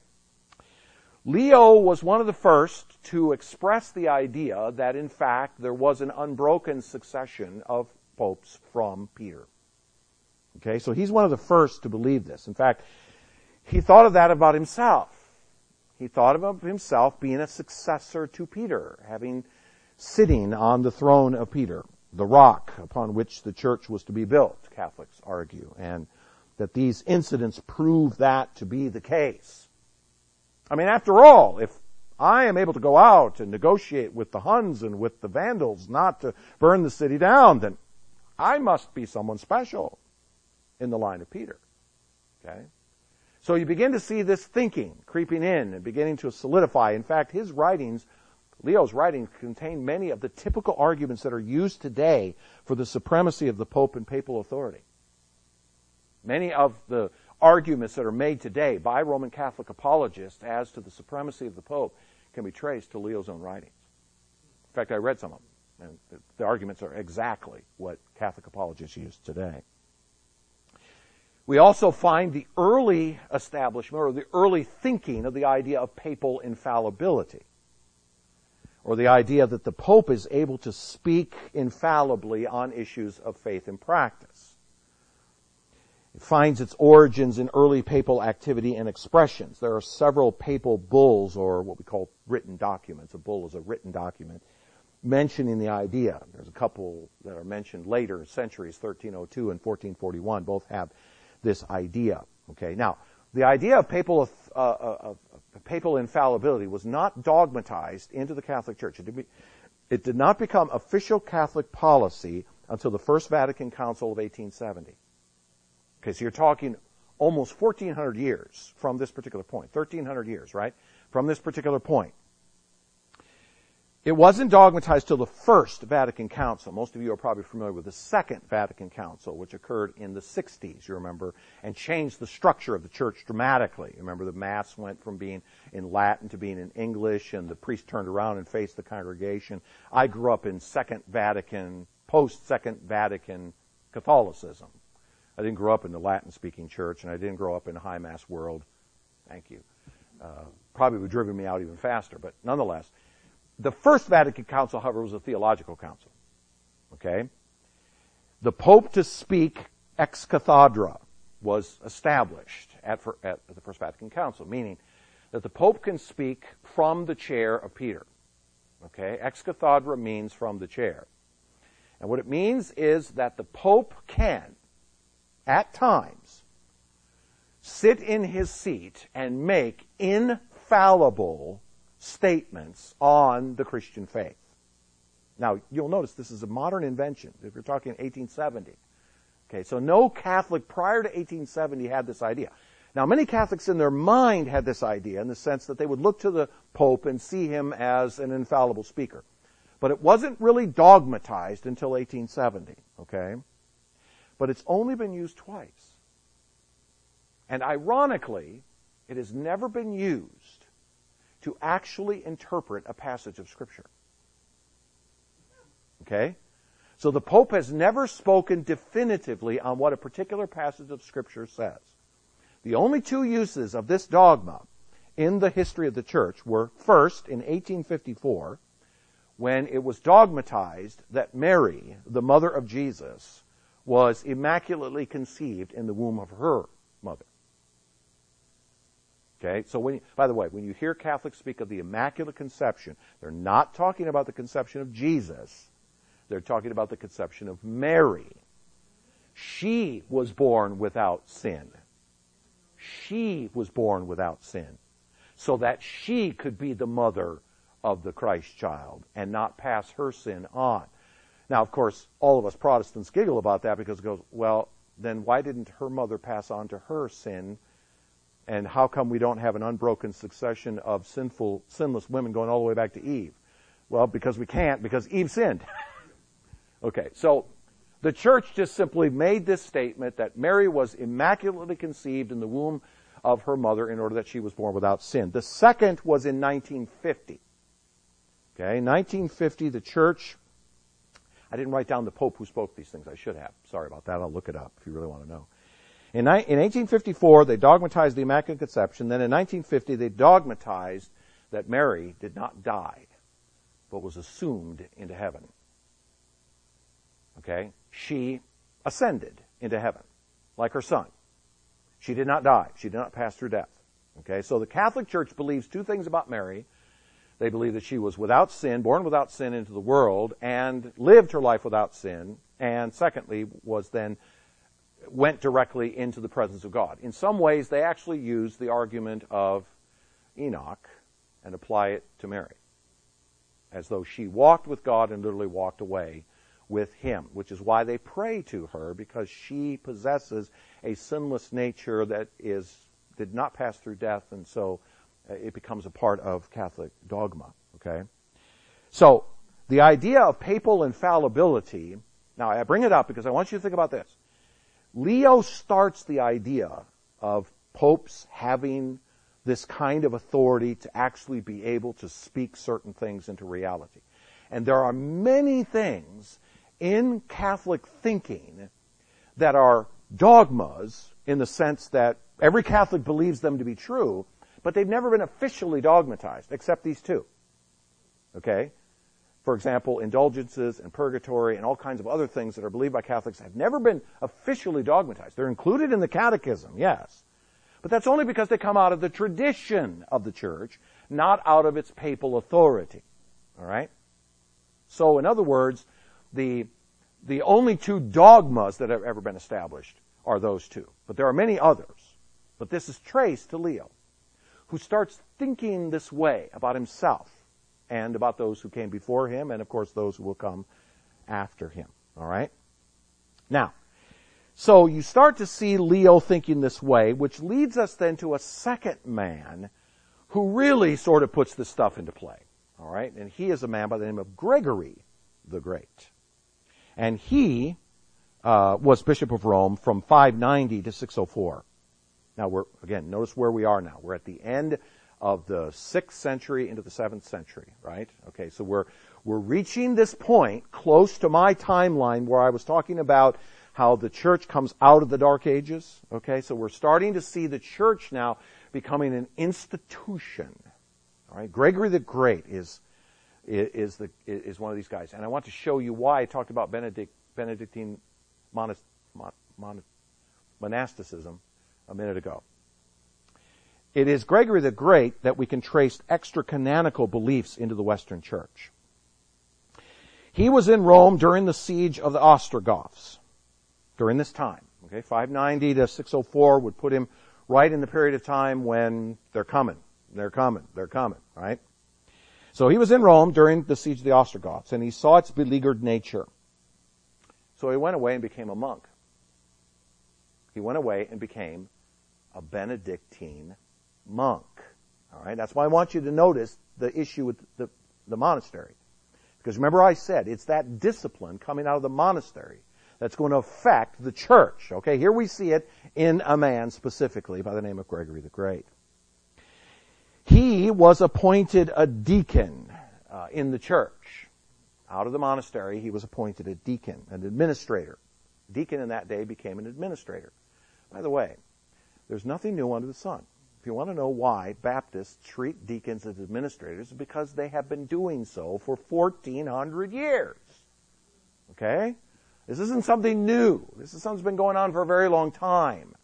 Leo was one of the first to express the idea that, in fact, there was an unbroken succession of popes from Peter. Okay, so he's one of the first to believe this. In fact, he thought of that about himself. He thought of himself being a successor to Peter, sitting on the throne of Peter, the rock upon which the church was to be built, Catholics argue, and that these incidents prove that to be the case. I mean, after all, if I am able to go out and negotiate with the Huns and with the Vandals not to burn the city down, then I must be someone special in the line of Peter. Okay? So you begin to see this thinking creeping in and beginning to solidify. In fact, Leo's writings contain many of the typical arguments that are used today for the supremacy of the Pope and papal authority. Many of the arguments that are made today by Roman Catholic apologists as to the supremacy of the Pope can be traced to Leo's own writings. In fact, I read some of them, and the arguments are exactly what Catholic apologists use today. We also find the early establishment or the early thinking of the idea of papal infallibility, or the idea that the Pope is able to speak infallibly on issues of faith and practice. It finds its origins in early papal activity and expressions. There are several papal bulls, or what we call written documents. A bull is a written document mentioning the idea. There's a couple that are mentioned later, centuries, 1302 and 1441, both have this idea. Okay, now the idea of papal infallibility was not dogmatized into the Catholic Church. It did not become official Catholic policy until the First Vatican Council of 1870. Okay, so you're talking almost 1,400 years from this particular point. 1,300 years, right? From this particular point. It wasn't dogmatized till the First Vatican Council. Most of you are probably familiar with the Second Vatican Council, which occurred in the 60s, you remember, and changed the structure of the church dramatically. You remember the Mass went from being in Latin to being in English, and the priest turned around and faced the congregation. I grew up in post-Second Vatican Catholicism. I didn't grow up in the Latin-speaking church, and I didn't grow up in the high mass world. Thank you. Probably would have driven me out even faster, but nonetheless. The First Vatican Council, however, was a theological council. Okay? The Pope to speak ex cathedra was established at the First Vatican Council, meaning that the Pope can speak from the chair of Peter. Okay? Ex cathedra means from the chair. And what it means is that the Pope can, at times, sit in his seat and make infallible statements on the Christian faith. Now, you'll notice this is a modern invention. If you're talking 1870. Okay, so no Catholic prior to 1870 had this idea. Now, many Catholics in their mind had this idea in the sense that they would look to the Pope and see him as an infallible speaker. But it wasn't really dogmatized until 1870, okay? But it's only been used twice. And ironically, it has never been used to actually interpret a passage of Scripture. Okay? So the Pope has never spoken definitively on what a particular passage of Scripture says. The only two uses of this dogma in the history of the Church were, first, in 1854, when it was dogmatized that Mary, the mother of Jesus, was immaculately conceived in the womb of her mother. Okay, so by the way, when you hear Catholics speak of the Immaculate Conception, they're not talking about the conception of Jesus. They're talking about the conception of Mary. She was born without sin. She was born without sin, so that she could be the mother of the Christ child and not pass her sin on. Now, of course, all of us Protestants giggle about that because it goes, well, then why didn't her mother pass on to her sin? And how come we don't have an unbroken succession of sinless women going all the way back to Eve? Well, because we can't, because Eve sinned. Okay, so the Church just simply made this statement that Mary was immaculately conceived in the womb of her mother in order that she was born without sin. The second was in 1950. Okay, 1950, the Church, I didn't write down the Pope who spoke these things. I should have. Sorry about that. I'll look it up if you really want to know. In 1854, they dogmatized the Immaculate Conception. Then in 1950, they dogmatized that Mary did not die, but was assumed into heaven. Okay? She ascended into heaven, like her son. She did not die. She did not pass through death. Okay? So the Catholic Church believes two things about Mary. They believe that she was without sin, born without sin into the world, and lived her life without sin, and secondly, went directly into the presence of God. In some ways, they actually use the argument of Enoch and apply it to Mary, as though she walked with God and literally walked away with Him, which is why they pray to her, because she possesses a sinless nature that did not pass through death, and so it becomes a part of Catholic dogma. Okay? So, the idea of papal infallibility, now I bring it up because I want you to think about this. Leo starts the idea of popes having this kind of authority to actually be able to speak certain things into reality. And there are many things in Catholic thinking that are dogmas in the sense that every Catholic believes them to be true, but they've never been officially dogmatized, except these two. Okay? For example, indulgences and purgatory and all kinds of other things that are believed by Catholics have never been officially dogmatized. They're included in the Catechism, yes. But that's only because they come out of the tradition of the Church, not out of its papal authority. All right? So, in other words, the only two dogmas that have ever been established are those two. But there are many others. But this is traced to Leo, who starts thinking this way about himself and about those who came before him, and of course those who will come after him. All right? Now, so you start to see Leo thinking this way, which leads us then to a second man who really sort of puts this stuff into play. All right? And he is a man by the name of Gregory the Great. And he was Bishop of Rome from 590 to 604. Now, notice where we are now. We're at the end of the 6th century into the 7th century, right? Okay, so we're reaching this point close to my timeline where I was talking about how the church comes out of the Dark Ages. Okay, so we're starting to see the church now becoming an institution. All right, Gregory the Great is one of these guys, and I want to show you why I talked about Benedictine monasticism a minute ago. It is Gregory the Great that we can trace extra-canonical beliefs into the Western Church. He was in Rome during the siege of the Ostrogoths, during this time. Okay, 590 to 604 would put him right in the period of time when they're coming, right? So he was in Rome during the siege of the Ostrogoths, and he saw its beleaguered nature. So he went away and became a monk. He went away and became a Benedictine monk. All right, that's why I want you to notice the issue with the monastery. Because remember I said, it's that discipline coming out of the monastery that's going to affect the church. Okay, here we see it in a man specifically by the name of Gregory the Great. He was appointed a deacon in the church. Out of the monastery, he was appointed a deacon, an administrator. Deacon in that day became an administrator. By the way, there's nothing new under the sun. If you want to know why Baptists treat deacons as administrators, it's because they have been doing so for 1,400 years. Okay? This isn't something new. This is something that's been going on for a very long time.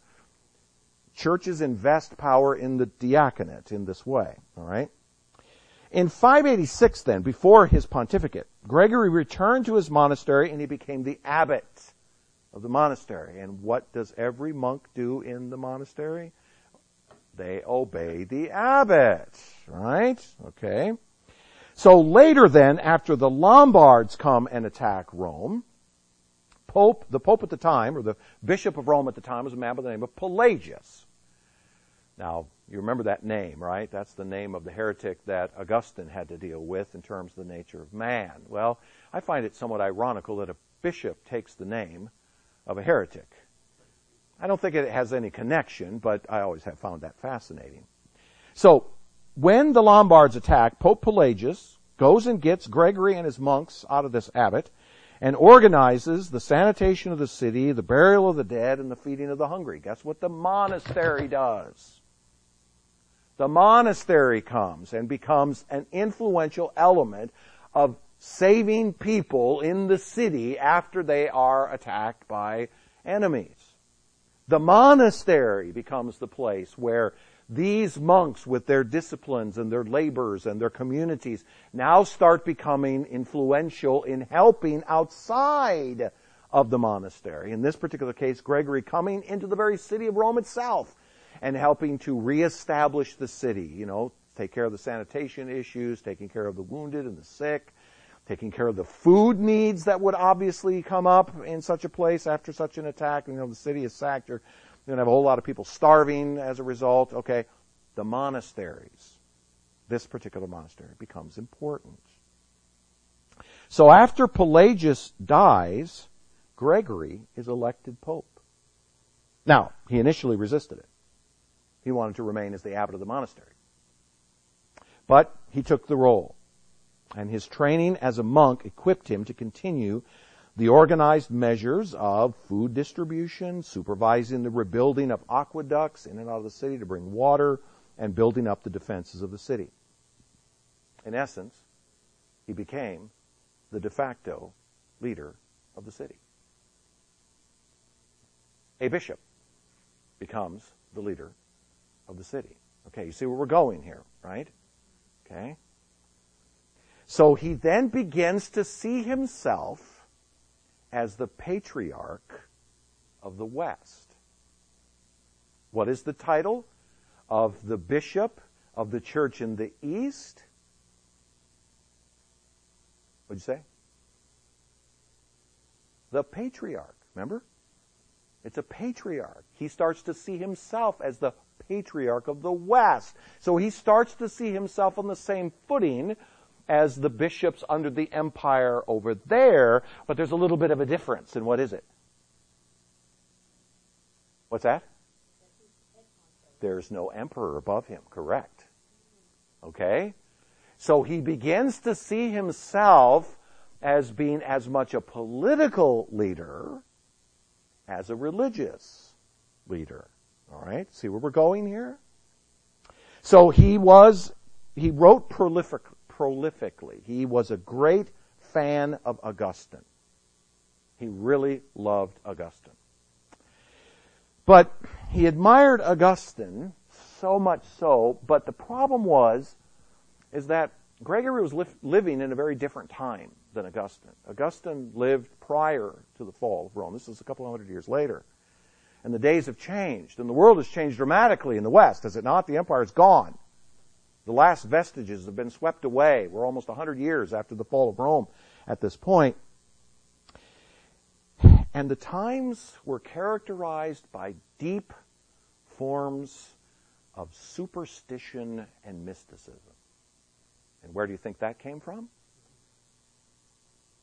Churches invest power in the diaconate in this way. All right? In 586 then, before his pontificate, Gregory returned to his monastery and he became the abbot of the monastery. And what does every monk do in the monastery? They obey the abbot, right? Okay. So later then, after the Lombards come and attack Rome, the Pope at the time, or the Bishop of Rome at the time, was a man by the name of Pelagius. Now, you remember that name, right? That's the name of the heretic that Augustine had to deal with in terms of the nature of man. Well, I find it somewhat ironical that a bishop takes the name of a heretic. I don't think it has any connection, but I always have found that fascinating. So, when the Lombards attack, Pope Pelagius goes and gets Gregory and his monks out of this abbot and organizes the sanitation of the city, the burial of the dead, and the feeding of the hungry. Guess what the monastery does? The monastery comes and becomes an influential element of saving people in the city after they are attacked by enemies. The monastery becomes the place where these monks, with their disciplines and their labors and their communities, now start becoming influential in helping outside of the monastery. In this particular case, Gregory coming into the very city of Rome itself and helping to reestablish the city, take care of the sanitation issues, taking care of the wounded and the sick, taking care of the food needs that would obviously come up in such a place after such an attack. The city is sacked. You're going to have a whole lot of people starving as a result. Okay, the monasteries, this particular monastery, becomes important. So after Pelagius dies, Gregory is elected pope. Now, he initially resisted it. He wanted to remain as the abbot of the monastery. But he took the role. And his training as a monk equipped him to continue the organized measures of food distribution, supervising the rebuilding of aqueducts in and out of the city to bring water, and building up the defenses of the city. In essence, he became the de facto leader of the city. A bishop becomes the leader of the city. Okay, you see where we're going here, right? Okay. So he then begins to see himself as the patriarch of the West. What is the title of the bishop of the church in the East? What'd you say? The patriarch, remember? It's a patriarch. He starts to see himself as the patriarch of the West. So he starts to see himself on the same footing as the bishops under the empire over there, but there's a little bit of a difference. And what is it? What's that? There's no emperor above him, correct. Okay? So he begins to see himself as being as much a political leader as a religious leader. All right? See where we're going here? So he wrote prolifically. He was a great fan of Augustine. He really loved Augustine. But he admired Augustine so much so, but the problem is that Gregory was living in a very different time than Augustine. Augustine lived prior to the fall of Rome. This is a couple of hundred years later. And the days have changed, and the world has changed dramatically in the West, has it not? The empire is gone. The last vestiges have been swept away. We're almost 100 years after the fall of Rome at this point. And the times were characterized by deep forms of superstition and mysticism. And where do you think that came from?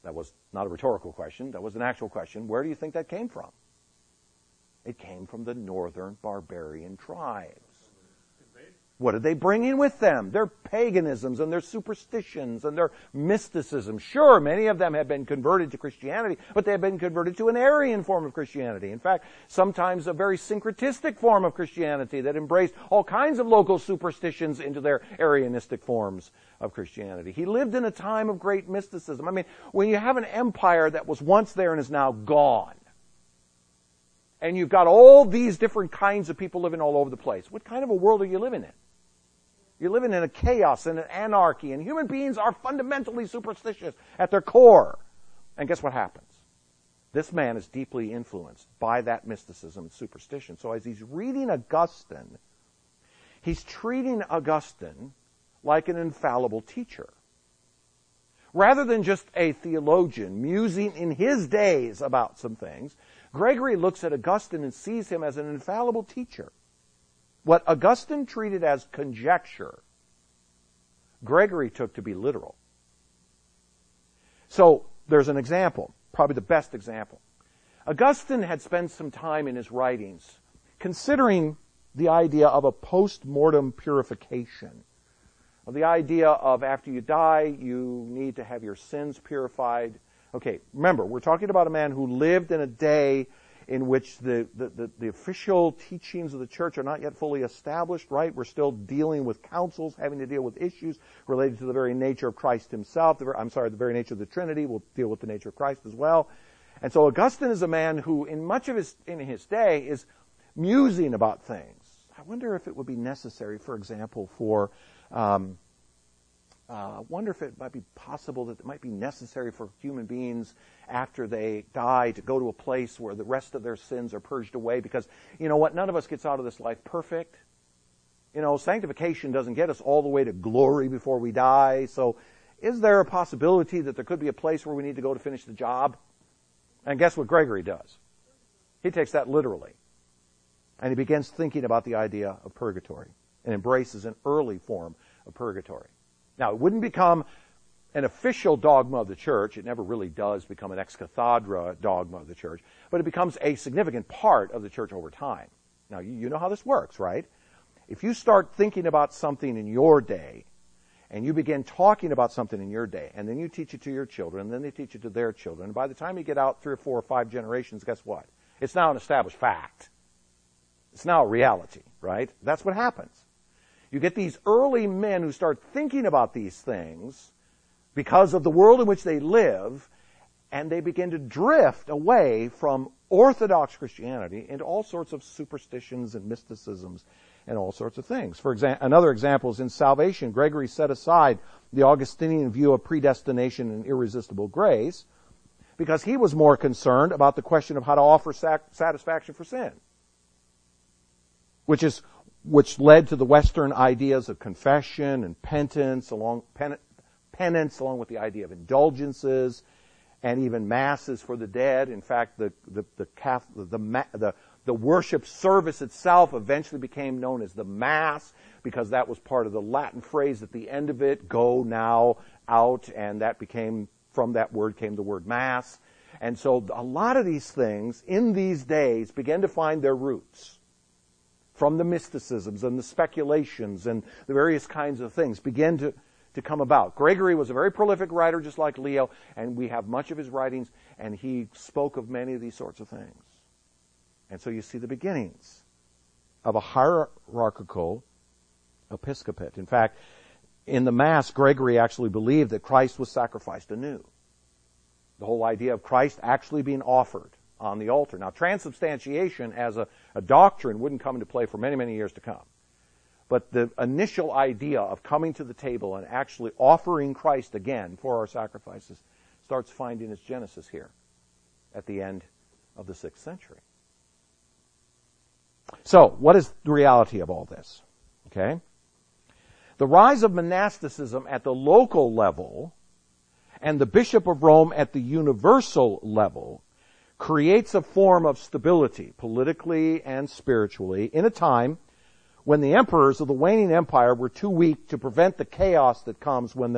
That was not a rhetorical question. That was an actual question. Where do you think that came from? It came from the northern barbarian tribes. What did they bring in with them? Their paganisms and their superstitions and their mysticism. Sure, many of them had been converted to Christianity, but they had been converted to an Arian form of Christianity. In fact, sometimes a very syncretistic form of Christianity that embraced all kinds of local superstitions into their Arianistic forms of Christianity. He lived in a time of great mysticism. I mean, when you have an empire that was once there and is now gone, and you've got all these different kinds of people living all over the place, what kind of a world are you living in? You're living in a chaos and an anarchy, and human beings are fundamentally superstitious at their core. And guess what happens? This man is deeply influenced by that mysticism and superstition. So as he's reading Augustine, he's treating Augustine like an infallible teacher. Rather than just a theologian musing in his days about some things, Gregory looks at Augustine and sees him as an infallible teacher. What Augustine treated as conjecture, Gregory took to be literal. So there's an example, probably the best example. Augustine had spent some time in his writings considering the idea of a post-mortem purification. The idea of after you die, you need to have your sins purified. Okay, remember, we're talking about a man who lived in a day in which the official teachings of the church are not yet fully established, right? We're still dealing with councils, having to deal with issues related to the very nature of Christ himself. The very nature of the Trinity. We'll deal with the nature of Christ as well. And so Augustine is a man who, in his day, is musing about things. I wonder if it would be necessary, for example, I wonder if it might be possible that it might be necessary for human beings after they die to go to a place where the rest of their sins are purged away, because, you know what, none of us gets out of this life perfect. You know, sanctification doesn't get us all the way to glory before we die. So is there a possibility that there could be a place where we need to go to finish the job? And guess what Gregory does? He takes that literally. And he begins thinking about the idea of purgatory and embraces an early form of purgatory. Now, it wouldn't become an official dogma of the church. It never really does become an ex cathedra dogma of the church. But it becomes a significant part of the church over time. Now, you know how this works, right? If you start thinking about something in your day, and you begin talking about something in your day, and then you teach it to your children, and then they teach it to their children, and by the time you get out 3 or 4 or 5 generations, guess what? It's now an established fact. It's now a reality, right? That's what happens. You get these early men who start thinking about these things because of the world in which they live, and they begin to drift away from Orthodox Christianity into all sorts of superstitions and mysticisms and all sorts of things. For example, another example is in salvation. Gregory set aside the Augustinian view of predestination and irresistible grace because he was more concerned about the question of how to offer satisfaction for sin, which led to the Western ideas of confession and penance, along with the idea of indulgences and even masses for the dead. In fact, the worship service itself eventually became known as the Mass because that was part of the Latin phrase at the end of it, "Go now out," and from that word came the word Mass. And so a lot of these things in these days began to find their roots from the mysticisms and the speculations and the various kinds of things begin to come about. Gregory was a very prolific writer, just like Leo, and we have much of his writings, and he spoke of many of these sorts of things. And so you see the beginnings of a hierarchical episcopate. In fact, in the Mass, Gregory actually believed that Christ was sacrificed anew. The whole idea of Christ actually being offered on the altar. Now, transubstantiation as a doctrine wouldn't come into play for many, many years to come. But the initial idea of coming to the table and actually offering Christ again for our sacrifices starts finding its genesis here at the end of the 6th century. So, what is the reality of all this? Okay? The rise of monasticism at the local level and the Bishop of Rome at the universal level creates a form of stability, politically and spiritually, in a time when the emperors of the waning empire were too weak to prevent the chaos that comes when the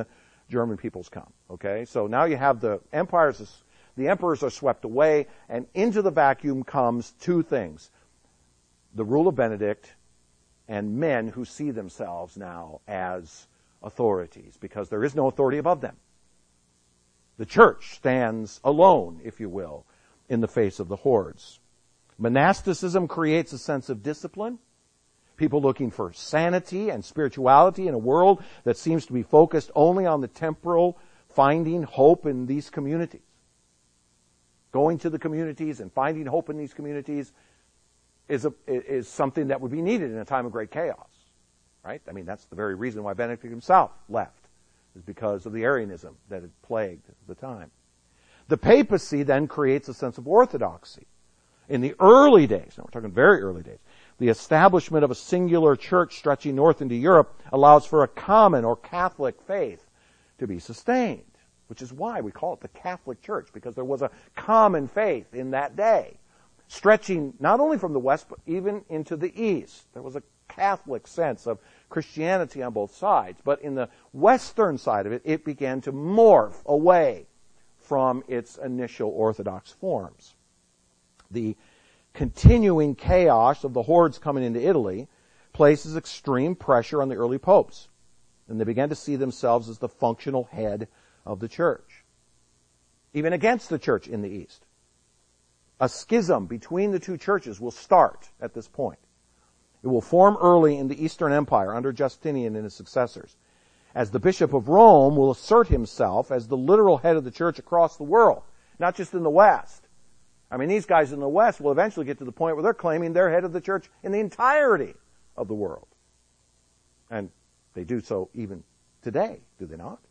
German peoples come. Okay, so now you have the emperors are swept away, and into the vacuum comes two things: the rule of Benedict and men who see themselves now as authorities, because there is no authority above them. The church stands alone, if you will, in the face of the hordes. Monasticism creates a sense of discipline. People looking for sanity and spirituality in a world that seems to be focused only on the temporal, finding hope in these communities. Going to the communities and finding hope in these communities is something that would be needed in a time of great chaos. Right? I mean, that's the very reason why Benedict himself left, is because of the Arianism that had plagued the time. The papacy then creates a sense of orthodoxy. In the early days, now we're talking very early days, the establishment of a singular church stretching north into Europe allows for a common or Catholic faith to be sustained, which is why we call it the Catholic Church, because there was a common faith in that day, stretching not only from the west, but even into the east. There was a Catholic sense of Christianity on both sides, but in the western side of it, it began to morph away from its initial Orthodox forms. The continuing chaos of the hordes coming into Italy places extreme pressure on the early popes, and they began to see themselves as the functional head of the church, even against the church in the east. A schism between the two churches will start at this point. It will form early in the Eastern Empire under Justinian and his successors, as the Bishop of Rome will assert himself as the literal head of the church across the world, not just in the West. I mean, these guys in the West will eventually get to the point where they're claiming they're head of the church in the entirety of the world. And they do so even today, do they not?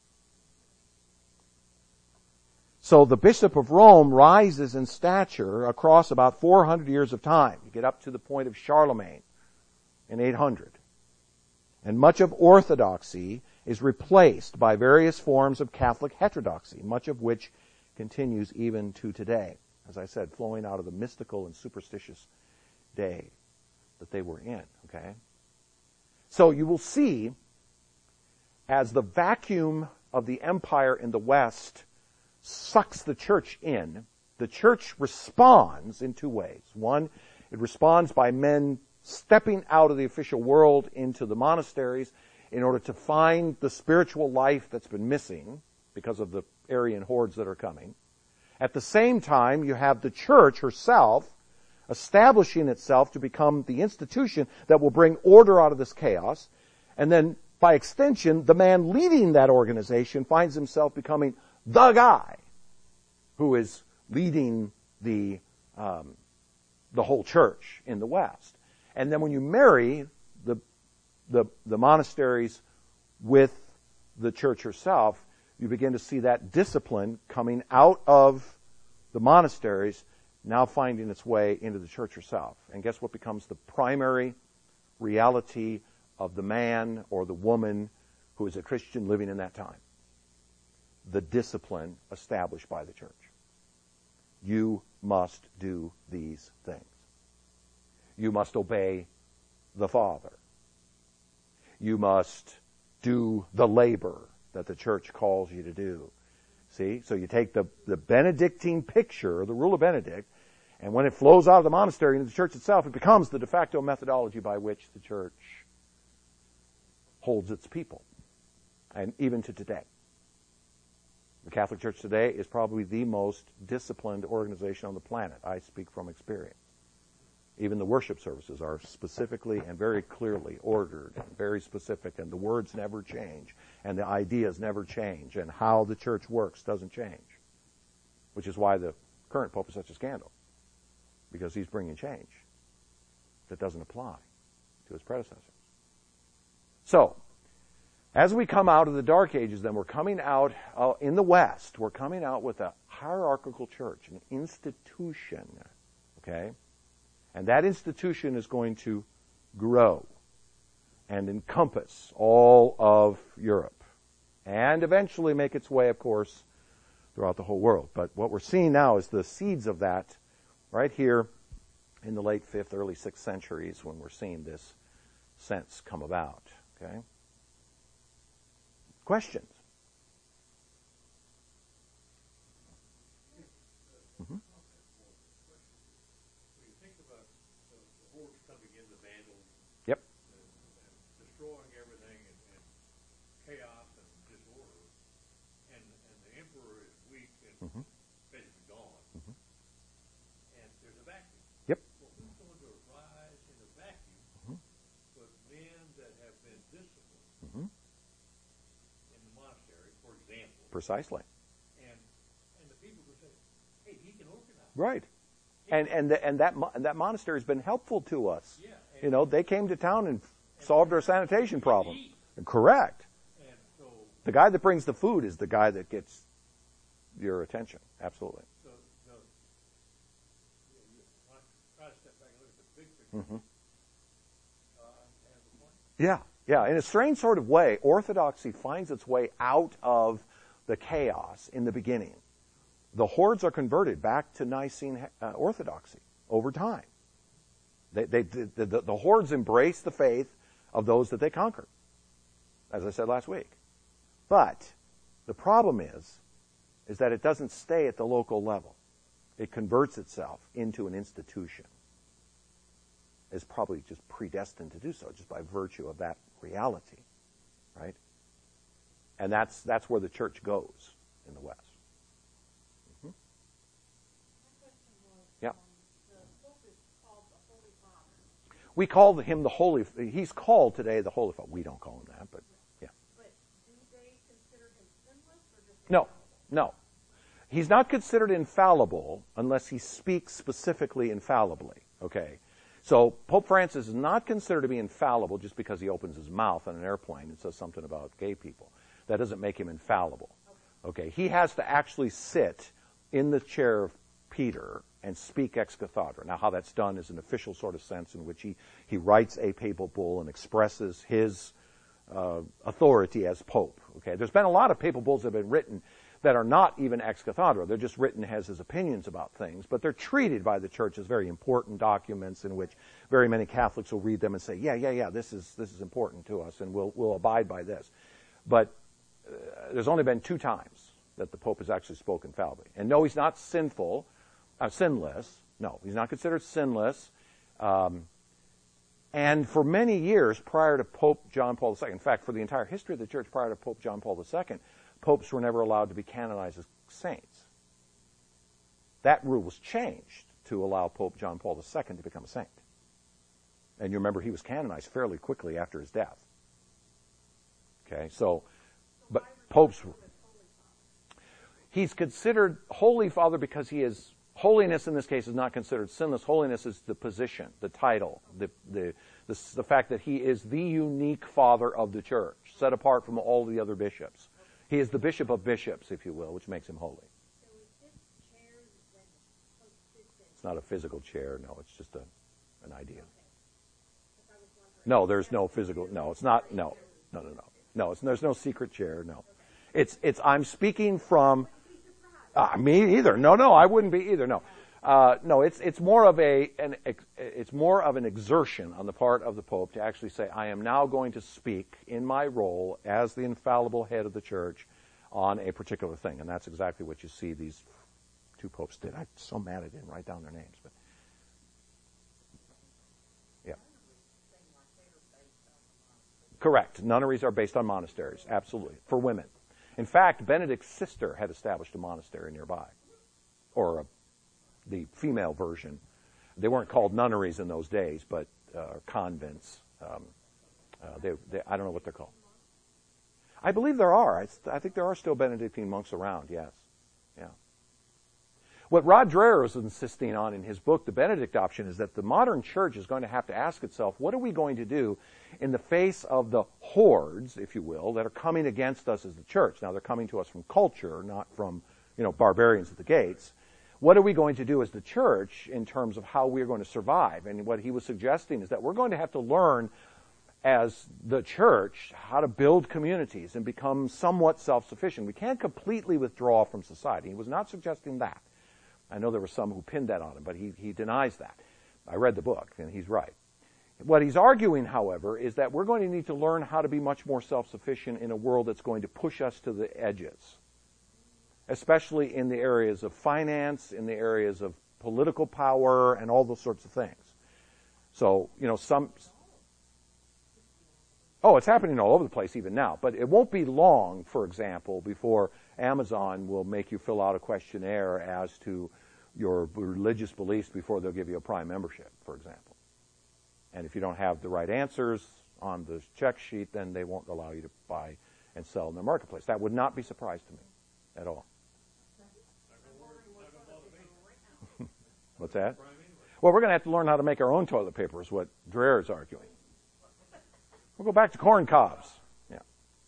So the Bishop of Rome rises in stature across about 400 years of time. You get up to the point of Charlemagne in 800. And much of orthodoxy is replaced by various forms of Catholic heterodoxy, much of which continues even to today. As I said, flowing out of the mystical and superstitious day that they were in, okay? So you will see, as the vacuum of the empire in the West sucks the church in, the church responds in two ways. One, it responds by men stepping out of the official world into the monasteries in order to find the spiritual life that's been missing because of the Arian hordes that are coming. At the same time, you have the church herself establishing itself to become the institution that will bring order out of this chaos. And then, by extension, the man leading that organization finds himself becoming the guy who is leading the whole church in the West. And then when you marry the monasteries with the church herself, you begin to see that discipline coming out of the monasteries, now finding its way into the church herself. And guess what becomes the primary reality of the man or the woman who is a Christian living in that time? The discipline established by the church. You must do these things. You must obey the Father. You must do the labor that the church calls you to do. See? So you take the Benedictine picture, the rule of Benedict, and when it flows out of the monastery into the church itself, it becomes the de facto methodology by which the church holds its people. And even to today. The Catholic Church today is probably the most disciplined organization on the planet. I speak from experience. Even the worship services are specifically and very clearly ordered and very specific, and the words never change, and the ideas never change, and how the church works doesn't change, which is why the current pope is such a scandal, because he's bringing change that doesn't apply to his predecessors. So, as we come out of the Dark Ages, then we're coming out in the West, we're coming out with a hierarchical church, an institution, okay? And that institution is going to grow and encompass all of Europe and eventually make its way, of course, throughout the whole world. But what we're seeing now is the seeds of that right here in the late 5th, early 6th centuries when we're seeing this sense come about. Okay? Questions? Mm-hmm. basically gone, Mm-hmm. and there's a vacuum. Yep. Well, who's going to rise in a vacuum Mm-hmm. but men that have been disciplined Mm-hmm. in the monastery, for example, Precisely. and the people who say, hey, he can organize. Right. And that monastery has been helpful to us. Yeah, You know, they came to town and solved our sanitation problem. eat. Correct. And so, The guy that brings the food is the guy that gets your attention. Absolutely. so you try to step back and look at the big picture. Mm-hmm. Have a point. Yeah. Yeah. In a strange sort of way, orthodoxy finds its way out of the chaos in the beginning. The hordes are converted back to Nicene orthodoxy over time. The hordes embrace the faith of those that they conquered, as I said last week. But the problem is that it doesn't stay at the local level. It converts itself into an institution. It's probably just predestined to do so, just by virtue of that reality, right? And that's where the church goes in the West. Mm-hmm. My question was, Yeah. the Pope is called the Holy Father, We call him the Holy. He's called today the Holy Father. We don't call him that, but yeah. but do they consider him sinless or just No, infallible? no. He's not considered infallible unless he speaks specifically infallibly. Okay. So Pope Francis is not considered to be infallible just because he opens his mouth on an airplane and says something about gay people. That doesn't make him infallible. Okay. He has to actually sit in the chair of Peter and speak ex cathedra. Now, how that's done is an official sort of sense in which he writes a papal bull and expresses his authority as pope. Okay, there's been a lot of papal bulls that have been written that are not even ex cathedra. They're just written as his opinions about things, but they're treated by the church as very important documents in which very many Catholics will read them and say, yeah, this is important to us, and we'll abide by this. But there's only been 2 times that the Pope has actually spoken infallibly. And no, he's not sinless. No, he's not considered sinless. And for many years prior to Pope John Paul II, in fact, for the entire history of the Church prior to Pope John Paul II, popes were never allowed to be canonized as saints. That rule was changed to allow Pope John Paul II to become a saint. And you remember he was canonized fairly quickly after his death. Okay, so but popes, he's considered Holy Father because he is, holiness in this case is not considered sinless. Holiness is the position, the title, the fact that he is the unique Father of the Church, set apart from all the other bishops. He is the Bishop of Bishops, if you will, which makes him holy. So is this chair that the Pope sits in? It's not a physical chair, no, it's just an idea. Okay. 'Cause I was wondering. No, there's no physical, no, it's not, no, there's no secret chair, no. It's I'm speaking from, me either, no, I wouldn't be either, no. No, it's more of an exertion on the part of the Pope to actually say, I am now going to speak in my role as the infallible head of the Church on a particular thing. And that's exactly what you see these 2 popes did. I'm so mad I didn't write down their names, but yeah. Correct. Nunneries are based on monasteries, absolutely, for women. In fact, Benedict's sister had established a monastery nearby, or the female version. They weren't called nunneries in those days, but convents. I don't know what they're called. I believe there are. I think there are still Benedictine monks around, yes. Yeah. What Rod Dreher is insisting on in his book, The Benedict Option, is that the modern church is going to have to ask itself, what are we going to do in the face of the hordes, if you will, that are coming against us as the church? Now, they're coming to us from culture, not from, barbarians at the gates. What are we going to do as the church in terms of how we're going to survive? And what he was suggesting is that we're going to have to learn as the church how to build communities and become somewhat self-sufficient. We can't completely withdraw from society. He was not suggesting that. I know there were some who pinned that on him, but he denies that. I read the book, and he's right. What he's arguing, however, is that we're going to need to learn how to be much more self-sufficient in a world that's going to push us to the edges, especially in the areas of finance, in the areas of political power, and all those sorts of things. So, Oh, it's happening all over the place even now. But it won't be long, for example, before Amazon will make you fill out a questionnaire as to your religious beliefs before they'll give you a Prime membership, for example. And if you don't have the right answers on the check sheet, then they won't allow you to buy and sell in their marketplace. That would not be a surprise to me at all. What's that? Well, we're going to have to learn how to make our own toilet paper, is what Dreher is arguing. We'll go back to corn cobs. Yeah.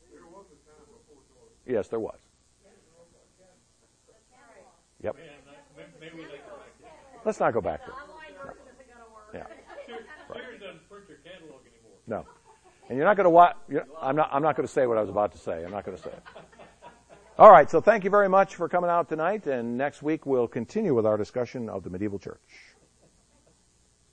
Yes, there was. Yep. Let's not go back there. No. Yeah. Sears doesn't print your catalog anymore. No. And you're not going to watch. I'm not going to say what I was about to say. I'm not going to say it. All right. So thank you very much for coming out tonight. And next week we'll continue with our discussion of the medieval church.